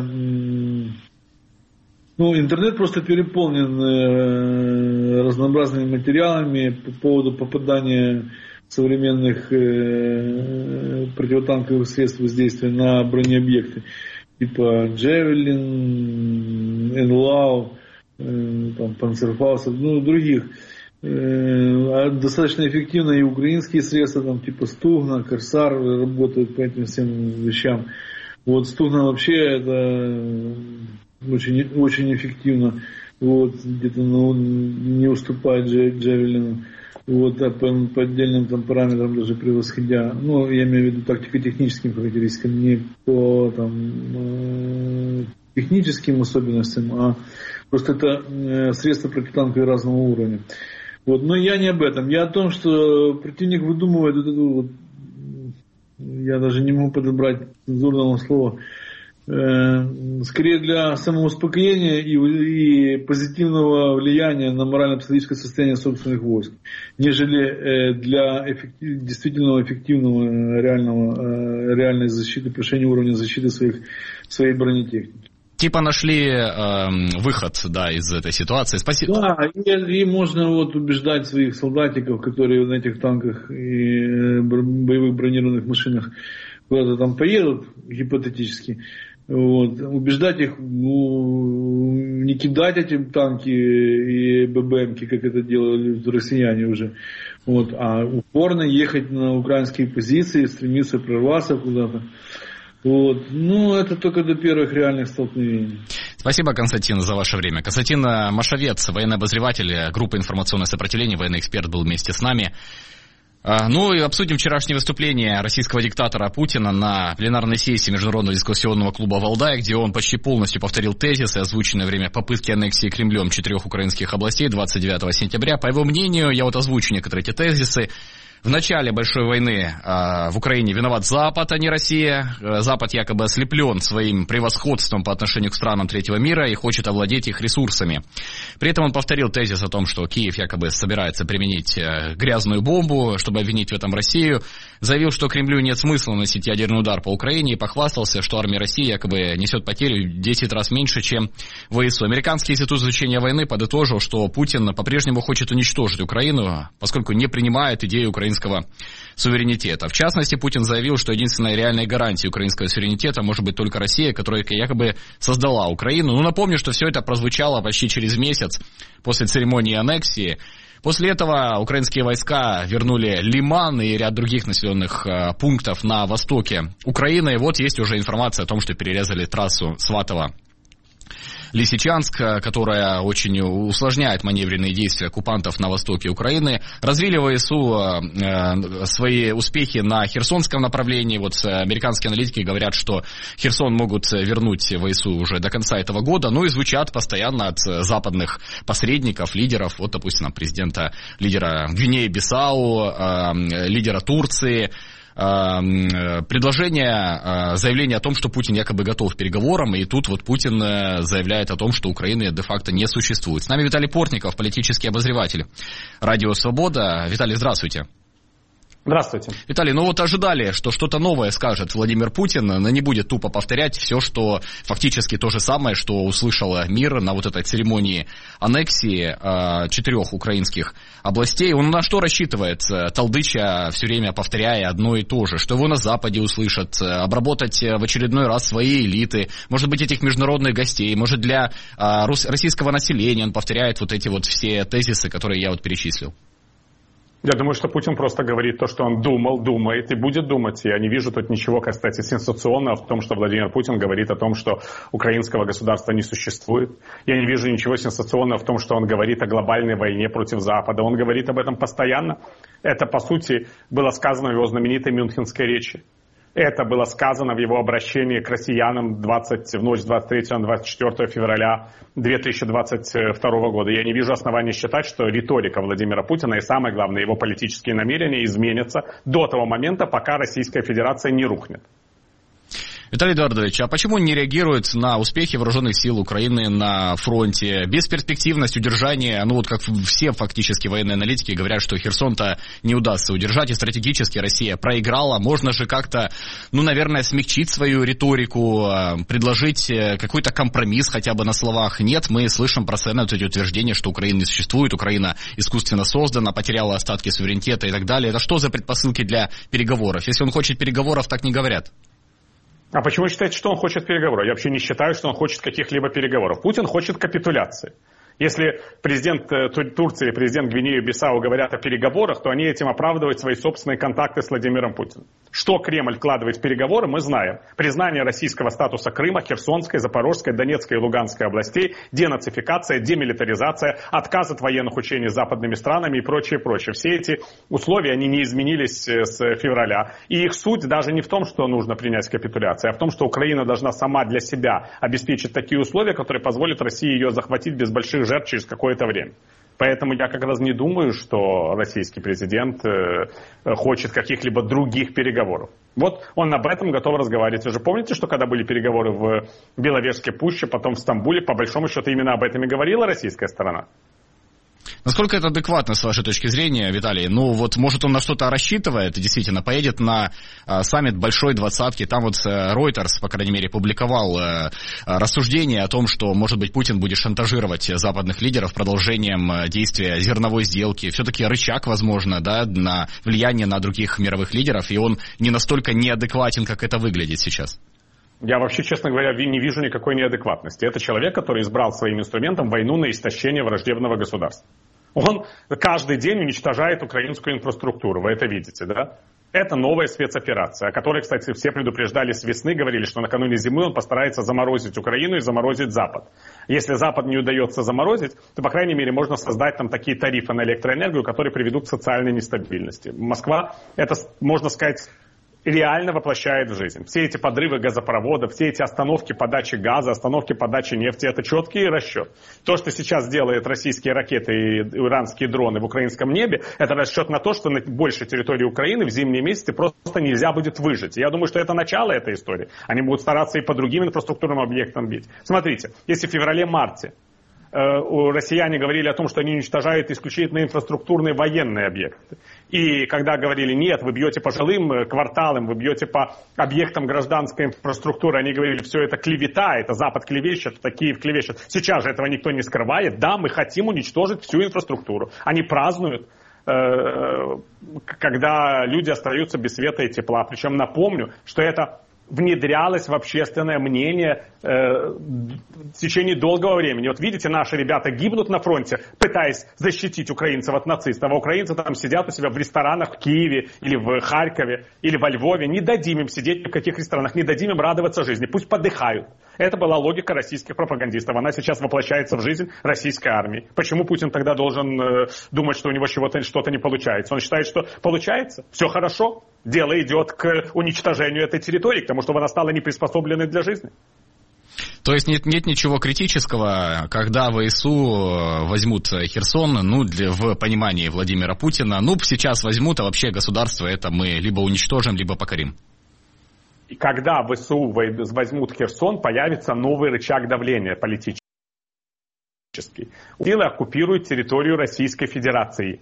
ну, интернет просто переполнен э, разнообразными материалами по поводу попадания современных э, противотанковых средств воздействия на бронеобъекты. Типа Джавелин, Энлау, э, там, Панцерфаусов, ну, других. Э, достаточно эффективно и украинские средства, там, типа Стугна, Корсар работают по этим всем вещам. Вот Стугна вообще это... Очень, очень эффективно, вот, где-то ну, не уступает Джавелину, вот, а по, по отдельным там параметрам даже превосходя, ну, я имею в виду тактико-техническим характеристикам, не по там, э, техническим особенностям, а просто это э, средства противотанковые разного уровня. Вот, но я не об этом, я о том, что противник выдумывает вот эту вот, я даже не могу подобрать цензурного слова, скорее для самоуспокоения и, и позитивного влияния на морально-психологическое состояние собственных войск, нежели для эффектив, действительно эффективного реального, реальной защиты, повышения уровня защиты своих, своей бронетехники. Типа нашли э, выход, да, из этой ситуации. Спасибо. Да, и, и можно вот убеждать своих солдатиков, которые на этих танках и боевых бронированных машинах куда-то там поедут, гипотетически, вот, убеждать их ну, не кидать эти танки и ББМки, как это делали россияне уже, вот, а упорно ехать на украинские позиции, стремиться прорваться куда-то. Вот. Ну, это только до первых реальных столкновений. Спасибо, Константин, за ваше время. Константин Машовец, военный обозреватель группы «Информационное сопротивление», военный эксперт, был вместе с нами. Ну и обсудим вчерашнее выступление российского диктатора Путина на пленарной сессии Международного дискуссионного клуба «Валдай», где он почти полностью повторил тезисы, озвученные во время попытки аннексии Кремлем четырех украинских областей двадцать девятого сентября. По его мнению, я вот озвучу некоторые эти тезисы. В начале большой войны э, в Украине виноват Запад, а не Россия. Запад якобы ослеплен своим превосходством по отношению к странам третьего мира и хочет овладеть их ресурсами. При этом он повторил тезис о том, что Киев якобы собирается применить э, грязную бомбу, чтобы обвинить в этом Россию. Заявил, что Кремлю нет смысла наносить ядерный удар по Украине, и похвастался, что армия России якобы несет потери в десять раз меньше, чем ВСУ. Американский институт изучения войны подытожил, что Путин по-прежнему хочет уничтожить Украину, поскольку не принимает идею украинского суверенитета. В частности, Путин заявил, что единственной реальной гарантией украинского суверенитета может быть только Россия, которая якобы создала Украину. Ну, напомню, что все это прозвучало почти через месяц после церемонии аннексии. После этого украинские войска вернули Лиман и ряд других населенных э, пунктов на востоке Украины. И вот есть уже информация о том, что перерезали трассу Сватово Лисичанск, которая очень усложняет маневренные действия оккупантов на востоке Украины. Развили ВСУ э, свои успехи на Херсонском направлении. Вот американские аналитики говорят, что Херсон могут вернуть ВСУ уже до конца этого года. Ну и звучат постоянно от западных посредников, лидеров, вот, допустим, президента, лидера Гвинеи-Бисау, э, лидера Турции, предложение, заявление о том, что Путин якобы готов к переговорам, и тут вот Путин заявляет о том, что Украины де-факто не существует. С нами Виталий Портников, политический обозреватель Радио Свобода. Виталий, здравствуйте. Здравствуйте. Виталий, ну вот ожидали, что что-то новое скажет Владимир Путин, но не будет тупо повторять все, что фактически то же самое, что услышал мир на вот этой церемонии аннексии э, четырех украинских областей. Он на что рассчитывает, толдыча все время повторяя одно и то же, что его на Западе услышат, обработать в очередной раз свои элиты, может быть, этих международных гостей, может, для э, российского населения он повторяет вот эти вот все тезисы, которые я вот перечислил. Я думаю, что Путин просто говорит то, что он думал, думает и будет думать. Я не вижу тут ничего, кстати, сенсационного в том, что Владимир Путин говорит о том, что украинского государства не существует. Я не вижу ничего сенсационного в том, что он говорит о глобальной войне против Запада. Он говорит об этом постоянно. Это, по сути, было сказано в его знаменитой мюнхенской речи. Это было сказано в его обращении к россиянам двадцать, в ночь с двадцать третьего на двадцать четвёртое февраля две тысячи двадцать второго года. Я не вижу оснований считать, что риторика Владимира Путина и, самое главное, его политические намерения изменятся до того момента, пока Российская Федерация не рухнет. Виталий Эдуардович, а почему не реагируют на успехи вооруженных сил Украины на фронте? Бесперспективность удержания, ну вот как все фактически военные аналитики говорят, что Херсон-то не удастся удержать, и стратегически Россия проиграла. Можно же как-то, ну, наверное, смягчить свою риторику, предложить какой-то компромисс хотя бы на словах. Нет, мы слышим постоянно эти утверждения, что Украина не существует, Украина искусственно создана, потеряла остатки суверенитета и так далее. Это что за предпосылки для переговоров? Если он хочет переговоров, так не говорят. А почему вы считаете, что он хочет переговоров? Я вообще не считаю, что он хочет каких-либо переговоров. Путин хочет капитуляции. Если президент Турции или президент Гвинеи-Бисау говорят о переговорах, то они этим оправдывают свои собственные контакты с Владимиром Путиным. Что Кремль вкладывает в переговоры, мы знаем. Признание российского статуса Крыма, Херсонской, Запорожской, Донецкой и Луганской областей, денацификация, демилитаризация, отказ от военных учений с западными странами и прочее, прочее. Все эти условия, они не изменились с февраля. И их суть даже не в том, что нужно принять капитуляцию, а в том, что Украина должна сама для себя обеспечить такие условия, которые позволят России ее захватить без больших жертв через какое-то время. Поэтому я как раз не думаю, что российский президент э, хочет каких-либо других переговоров. Вот он об этом готов разговаривать. Вы же помните, что когда были переговоры в Беловежской пуще, потом в Стамбуле, по большому счету именно об этом и говорила российская сторона? Насколько это адекватно, с вашей точки зрения, Виталий? Ну, вот, может, он на что-то рассчитывает, действительно, поедет на а, саммит Большой Двадцатки. Там вот Reuters, по крайней мере, публиковал а, рассуждение о том, что, может быть, Путин будет шантажировать западных лидеров продолжением а, действия зерновой сделки. Все-таки рычаг, возможно, да, на влияние на других мировых лидеров, и он не настолько неадекватен, как это выглядит сейчас. Я вообще, честно говоря, не вижу никакой неадекватности. Это человек, который избрал своим инструментом войну на истощение враждебного государства. Он каждый день уничтожает украинскую инфраструктуру, вы это видите, да? Это новая спецоперация, о которой, кстати, все предупреждали с весны, говорили, что накануне зимы он постарается заморозить Украину и заморозить Запад. Если Запад не удается заморозить, то, по крайней мере, можно создать там такие тарифы на электроэнергию, которые приведут к социальной нестабильности. Москва, это, можно сказать, реально воплощает в жизнь. Все эти подрывы газопроводов, все эти остановки подачи газа, остановки подачи нефти, это четкий расчет. То, что сейчас делают российские ракеты и иранские дроны в украинском небе, это расчет на то, что на большей территории Украины в зимние месяцы просто нельзя будет выжить. Я думаю, что это начало этой истории. Они будут стараться и по другим инфраструктурным объектам бить. Смотрите, если в феврале-марте у россияне говорили о том, что они уничтожают исключительно инфраструктурные военные объекты. И когда говорили, нет, вы бьете по жилым кварталам, вы бьете по объектам гражданской инфраструктуры, они говорили, все это клевета, это Запад клевещет, это Киев клевещет. Сейчас же этого никто не скрывает. Да, мы хотим уничтожить всю инфраструктуру. Они празднуют, когда люди остаются без света и тепла. Причем напомню, что это внедрялось в общественное мнение э, в течение долгого времени. Вот видите, наши ребята гибнут на фронте, пытаясь защитить украинцев от нацистов, а украинцы там сидят у себя в ресторанах в Киеве или в Харькове или во Львове. Не дадим им сидеть ни в каких ресторанах, не дадим им радоваться жизни, пусть подыхают. Это была логика российских пропагандистов. Она сейчас воплощается в жизнь российской армии. Почему Путин тогда должен э, думать, что у него чего-то, что-то не получается? Он считает, что получается, все хорошо, дело идет к уничтожению этой территории, к тому, чтобы она стала неприспособленной для жизни. То есть нет, нет ничего критического, когда ВСУ возьмут Херсон, ну, для, в понимании Владимира Путина, ну, сейчас возьмут, а вообще государство это мы либо уничтожим, либо покорим. И когда ВСУ возьмут Херсон, появится новый рычаг давления политический. Силы оккупируют территорию Российской Федерации.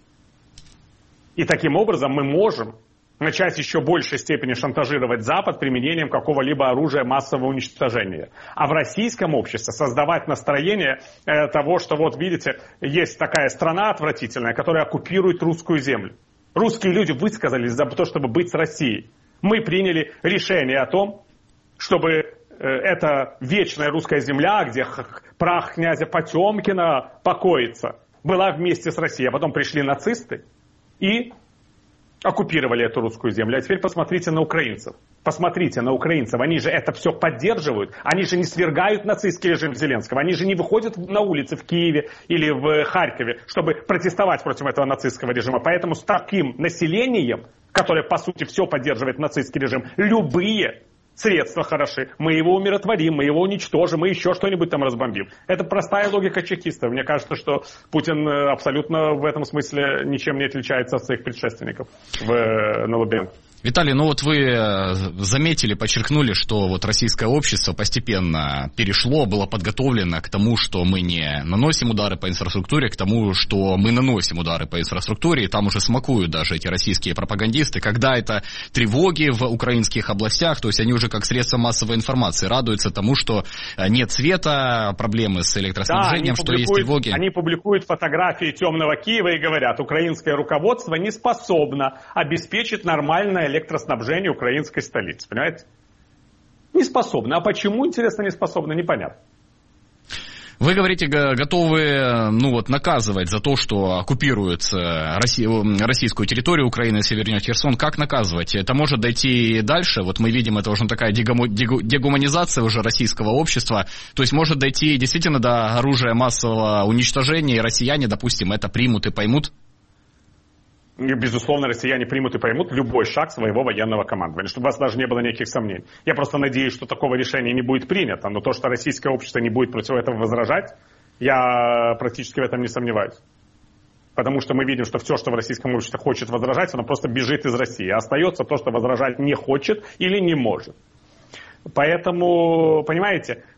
И таким образом мы можем начать еще большей степени шантажировать Запад применением какого-либо оружия массового уничтожения. А в российском обществе создавать настроение э, того, что вот видите, есть такая страна отвратительная, которая оккупирует русскую землю. Русские люди высказались за то, чтобы быть с Россией. Мы приняли решение о том, чтобы э, эта вечная русская земля, где прах князя Потемкина покоится, была вместе с Россией. А потом пришли нацисты и оккупировали эту русскую землю. А теперь посмотрите на украинцев. Посмотрите на украинцев. Они же это все поддерживают. Они же не свергают нацистский режим Зеленского. Они же не выходят на улицы в Киеве или в Харькове, чтобы протестовать против этого нацистского режима. Поэтому с таким населением, которое, по сути, все поддерживает нацистский режим, любые средства хороши. Мы его умиротворим, мы его уничтожим, мы еще что-нибудь там разбомбим. Это простая логика чекистов. Мне кажется, что Путин абсолютно в этом смысле ничем не отличается от своих предшественников в, на Лубянке. Виталий, ну вот вы заметили, подчеркнули, что вот российское общество постепенно перешло, было подготовлено к тому, что мы не наносим удары по инфраструктуре, к тому, что мы наносим удары по инфраструктуре, и там уже смакуют даже эти российские пропагандисты, когда это тревоги в украинских областях, то есть они уже как средство массовой информации радуются тому, что нет света, проблемы с электроснабжением, да, что есть тревоги. Они публикуют фотографии темного Киева и говорят, украинское руководство не способно обеспечить нормальное электроснабжение украинской столицы, понимаете? Не способны. А почему, интересно, не способны, непонятно. Вы говорите, готовы, ну вот, наказывать за то, что оккупируют российскую территорию Украины, если вернет Херсон. Как наказывать? Это может дойти дальше? Вот мы видим, это уже такая дегуманизация уже российского общества. То есть может дойти действительно до оружия массового уничтожения, и россияне, допустим, это примут и поймут? Безусловно, россияне примут и поймут любой шаг своего военного командования, чтобы у вас даже не было никаких сомнений. Я просто надеюсь, что такого решения не будет принято, но то, что российское общество не будет против этого возражать, я практически в этом не сомневаюсь. Потому что мы видим, что все, что в российском обществе хочет возражать, оно просто бежит из России. А остается то, что возражать не хочет или не может. Поэтому, понимаете,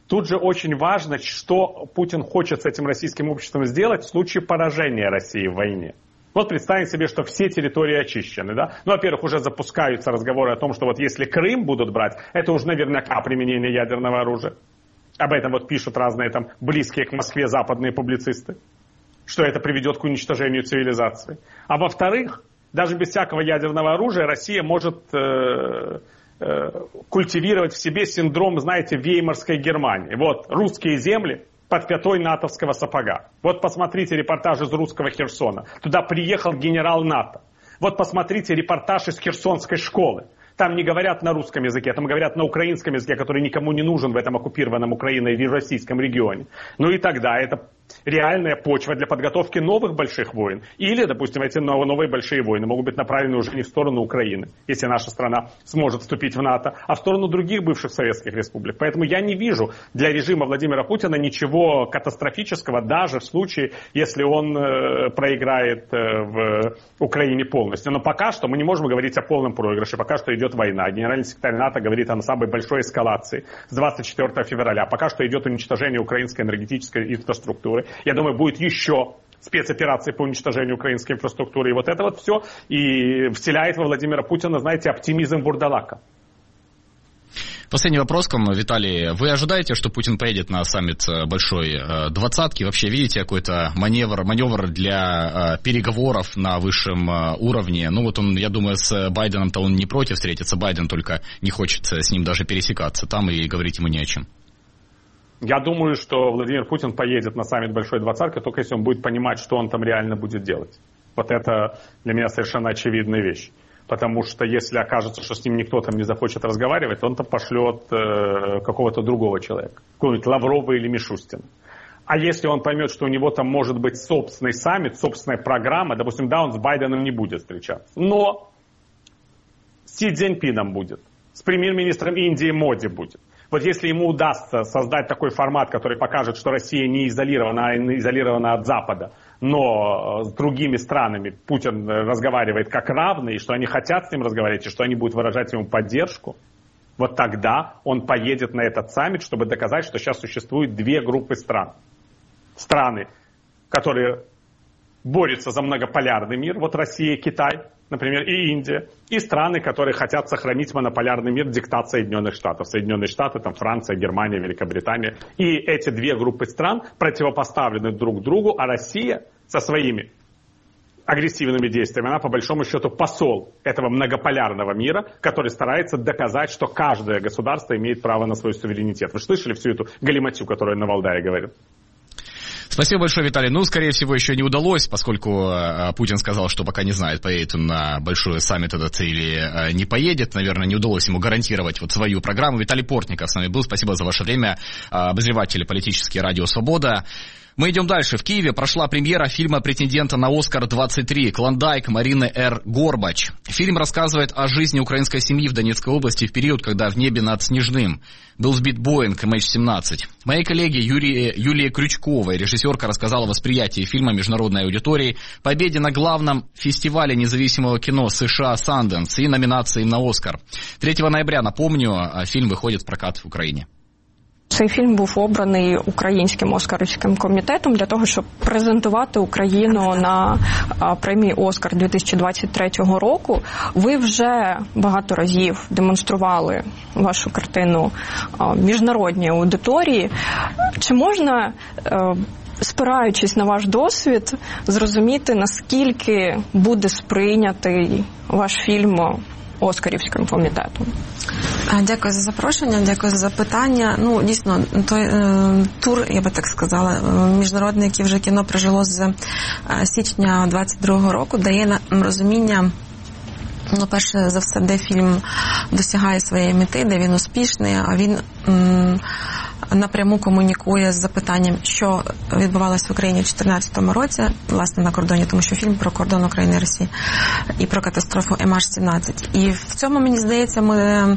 Тут же очень важно, что Путин хочет с этим российским обществом сделать в случае поражения России в войне. Вот представим себе, что все территории очищены, да? Ну, во-первых, уже запускаются разговоры о том, что вот если Крым будут брать, это уже наверняка применение ядерного оружия. Об этом вот пишут разные там близкие к Москве западные публицисты, что это приведет к уничтожению цивилизации. А во-вторых, даже без всякого ядерного оружия Россия может э, э, культивировать в себе синдром, знаете, Веймарской Германии. Вот русские земли под пятой натовского сапога. Вот посмотрите репортаж из русского Херсона. Туда приехал генерал НАТО. Вот посмотрите репортаж из Херсонской школы. Там не говорят на русском языке, там говорят на украинском языке, который никому не нужен в этом оккупированном Украиной и российском регионе. Ну и тогда это реальная почва для подготовки новых больших войн. Или, допустим, эти новые большие войны могут быть направлены уже не в сторону Украины, если наша страна сможет вступить в НАТО, а в сторону других бывших советских республик. Поэтому я не вижу для режима Владимира Путина ничего катастрофического, даже в случае, если он э, проиграет э, в Украине полностью. Но пока что мы не можем говорить о полном проигрыше, пока что идет война. Генеральный секретарь НАТО говорит о самой большой эскалации с двадцать четвёртого февраля. Пока что идет уничтожение украинской энергетической инфраструктуры. Я думаю, будет еще спецоперации по уничтожению украинской инфраструктуры. И вот это вот все и вселяет во Владимира Путина, знаете, оптимизм бурдалака. Последний вопрос к вам, Виталий. Вы ожидаете, что Путин поедет на саммит Большой Двадцатки? Вообще видите какой-то маневр, маневр для переговоров на высшем уровне? Ну вот он, я думаю, с Байденом-то он не против встретиться. Байден только не хочет с ним даже пересекаться там и говорить ему не о чем. Я думаю, что Владимир Путин поедет на саммит Большой Двадцатки, только если он будет понимать, что он там реально будет делать. Вот это для меня совершенно очевидная вещь. Потому что если окажется, что с ним никто там не захочет разговаривать, он-то пошлет э, какого-то другого человека. Какого-нибудь Лаврова или Мишустина. А если он поймет, что у него там может быть собственный саммит, собственная программа, допустим, да, он с Байденом не будет встречаться, но с Си Цзиньпином будет, с премьер-министром Индии Моди будет. Вот если ему удастся создать такой формат, который покажет, что Россия не изолирована, а изолирована от Запада, но с другими странами Путин разговаривает как равный, и что они хотят с ним разговаривать, и что они будут выражать ему поддержку, вот тогда он поедет на этот саммит, чтобы доказать, что сейчас существует две группы стран. Страны, которые борются за многополярный мир, вот Россия и Китай, например, и Индия, и страны, которые хотят сохранить монополярный мир, диктат Соединенных Штатов. Соединенные Штаты, там Франция, Германия, Великобритания. И эти две группы стран противопоставлены друг другу, а Россия со своими агрессивными действиями, она по большому счету посол этого многополярного мира, который старается доказать, что каждое государство имеет право на свой суверенитет. Вы слышали всю эту галиматью, которую на Валдае говорит? Спасибо большое, Виталий. Ну, скорее всего, еще не удалось, поскольку э, Путин сказал, что пока не знает, поедет он на большой саммит этот или э, не поедет. Наверное, не удалось ему гарантировать вот свою программу. Виталий Портников с нами был. Спасибо за ваше время. Э, обозреватель политический радио «Свобода». Мы идем дальше. В Киеве прошла премьера фильма претендента на Оскар двадцать три «Клондайк» Марины Р. Горбач. Фильм рассказывает о жизни украинской семьи в Донецкой области в период, когда в небе над Снежным был сбит Боинг эм эйч семнадцать. Моей коллеге Юрии, Юлии Крючковой, режиссерка, рассказала о восприятии фильма международной аудитории, победе на главном фестивале независимого кино США «Санденс» и номинации на «Оскар». третьего ноября, напомню, фильм выходит в прокат в Україні. Цей фільм був обраний Українським Оскарівським комітетом для того, щоб презентувати Україну на премії Оскар дві тисячі двадцять третього року. Ви вже багато разів демонстрували вашу картину міжнародній аудиторії. Чи можна, спираючись на ваш досвід, зрозуміти, наскільки буде сприйнятий ваш фільм Оскарівським комітетом? Дякую за запрошення, дякую за запитання. Ну, дійсно, той е, тур, я би так сказала, міжнародний, який вже кіно прожило з е, січня двадцять другого року, дає нам розуміння, ну, перше за все, де фільм досягає своєї мети, де він успішний, а він м, напряму комунікує з запитанням, що відбувалося в Україні в дві тисячі чотирнадцятому році, власне, на кордоні, тому що фільм про кордон України і Росії і про катастрофу ем аш сімнадцять. І в цьому, мені здається, ми е,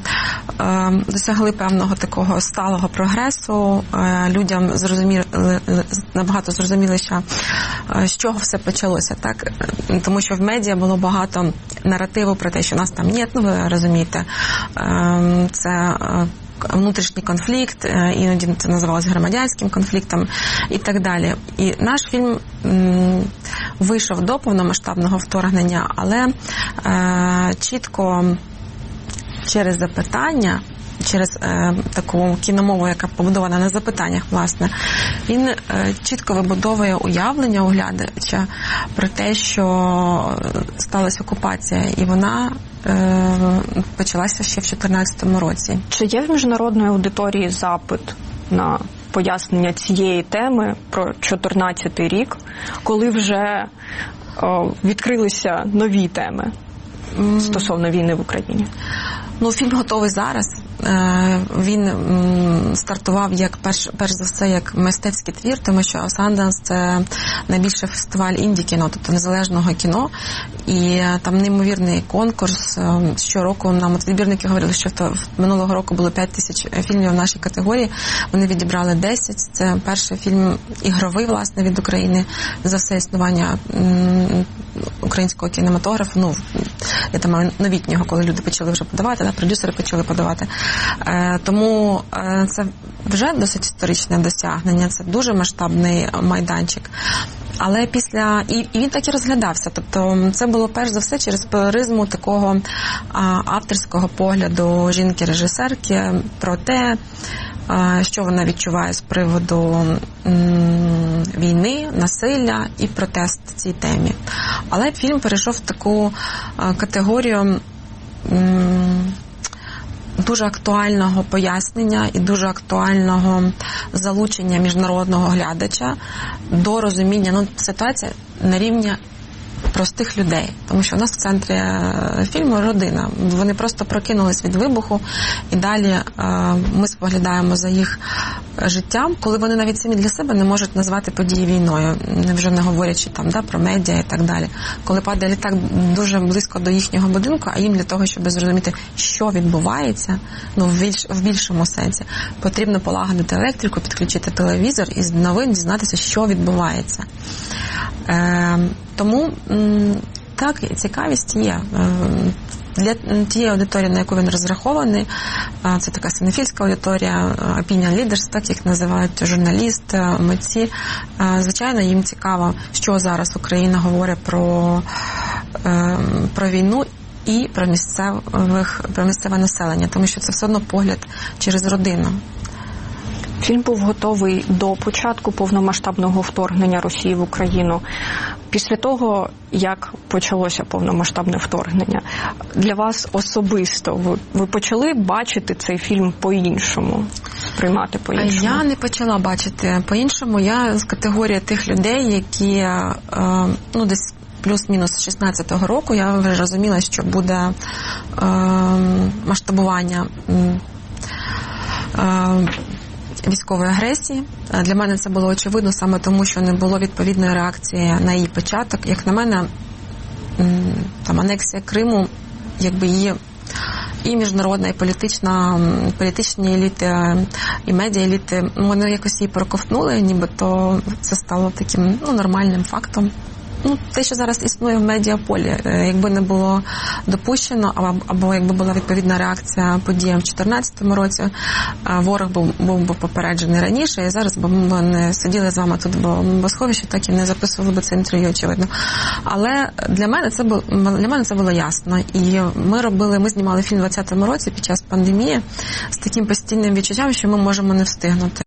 досягли певного такого сталого прогресу. Е, людям зрозуміли, набагато зрозуміли, що е, з чого все почалося, так? Тому що в медіа було багато наративу про те, що нас там нет, ну ви розумієте, е, це е, внутрішній конфлікт, іноді це називалось громадянським конфліктом і так далі. І наш фільм м, вийшов до повномасштабного вторгнення, але е, чітко через запитання, через е, таку кіномову, яка побудована на запитаннях, власне, він е, чітко вибудовує уявлення у глядача про те, що сталася окупація, і вона е, почалася ще в чотирнадцятому році. Чи є в міжнародної аудиторії запит на пояснення цієї теми про чотирнадцятий рік, коли вже е, відкрилися нові теми стосовно війни в Україні? Ну, фільм готовий зараз. Він стартував як перш, перш за все як мистецький твір, тому що Sundance – це найбільший фестиваль інді-кіно, тобто незалежного кіно, і там неймовірний конкурс. Щороку нам от відбірники говорили, що минулого року було п'ять тисяч фільмів в нашій категорії, вони відібрали десять. Це перший фільм ігровий, власне, від України за все існування українського кінематографу. Ну, я там маю новітнього, коли люди почали вже подавати, да, продюсери почали подавати. Е, тому е, це вже досить історичне досягнення, це дуже масштабний майданчик. Але після... І, і він так і розглядався. Тобто це було перш за все через призму такого а, авторського погляду жінки-режисерки про те, а, що вона відчуває з приводу м, війни, насилля і протест цій темі. Але фільм перейшов в таку а, категорію м, дуже актуального пояснення і дуже актуального залучення міжнародного глядача до розуміння, ну, ситуація на рівні простих людей. Тому що у нас в центрі фільму родина. Вони просто прокинулись від вибуху, і далі ми споглядаємо за їх життям, коли вони навіть самі для себе не можуть назвати події війною, вже не говорячи там, да, про медіа і так далі. Коли падає літак дуже близько до їхнього будинку, а їм для того, щоб зрозуміти, що відбувається, ну, в, більш, в більшому сенсі, потрібно полагодити електрику, підключити телевізор і з новин дізнатися, що відбувається. Е, тому так, цікавість є. Для тієї аудиторії, на яку він розрахований, це така синефільська аудиторія, opinion leaders, так їх називають, журналісти, митці. Звичайно, їм цікаво, що зараз Україна говорить про, про війну і про, місцевих, про місцеве населення, тому що це все одно погляд через родину. Фільм був готовий до початку повномасштабного вторгнення Росії в Україну. Після того, як почалося повномасштабне вторгнення, для вас особисто ви, ви почали бачити цей фільм по-іншому, сприймати по-іншому? Я не почала бачити по-іншому. Я з категорії тих людей, які е, ну, десь плюс-мінус шістнадцятого року, я вже розуміла, що буде е, масштабування е, військової агресії. Для мене це було очевидно саме тому, що не було відповідної реакції на її початок. Як на мене, там анексія Криму, якби її і міжнародна, і політична, політичні еліти, і медіа-еліти, вони якось її проковтнули, нібито це стало таким, ну, нормальним фактом. Ну, те, що зараз існує в медіаполі, якби не було допущено, або, або якби була відповідна реакція подіям в чотирнадцятому році, ворог був, був би попереджений раніше, і зараз би ми не сиділи з вами тут в бомбосховищі, так і не записували би це інтерв'ю, очевидно. Але для мене це було, для мене це було ясно. І ми робили, ми знімали фільм у двадцятому році під час пандемії з таким постійним відчуттям, що ми можемо не встигнути.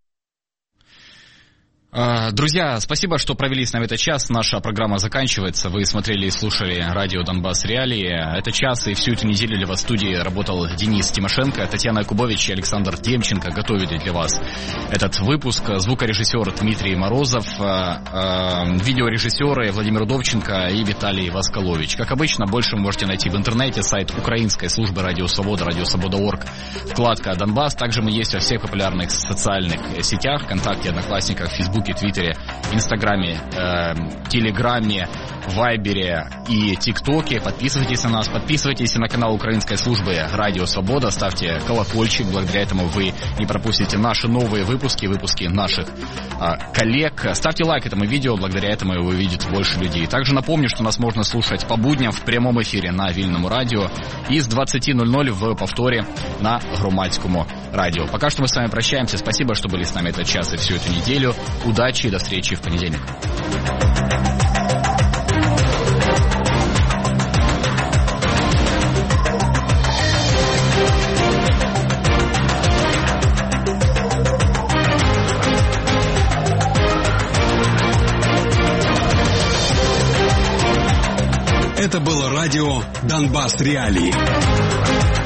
Друзья, спасибо, что провели с нами этот час. Наша программа заканчивается. Вы смотрели и слушали радио «Донбасс Реалии». Это час, и всю эту неделю для вас в студии работал Денис Тимошенко, Татьяна Якубович и Александр Демченко готовили для вас этот выпуск. Звукорежиссер Дмитрий Морозов, видеорежиссеры Владимир Удовченко и Виталий Восколович. Как обычно, больше вы можете найти в интернете, сайт украинской службы «Радио Свобода», радио свобода точка орг, вкладка «Донбасс». Также мы есть во всех популярных социальных сетях, ВКонтакте, Одноклассниках, Фейсбуке Фейсбуке, Твиттере, Инстаграме, э, Телеграме, Вайбере и ТикТоке. Подписывайтесь на нас, подписывайтесь на канал украинской службы «Радио Свобода», ставьте колокольчик, благодаря этому вы не пропустите наши новые выпуски, выпуски наших э, коллег. Ставьте лайк этому видео, благодаря этому его увидит больше людей. Также напомню, что нас можно слушать по будням в прямом эфире на Вильному радио и с двадцати ноль-ноль в повторе на Громадскому радио. Пока что мы с вами прощаемся. Спасибо, что были с нами этот час и всю эту неделю. Удачи и до встречи в понедельник. Это было радио «Донбасс Реалии».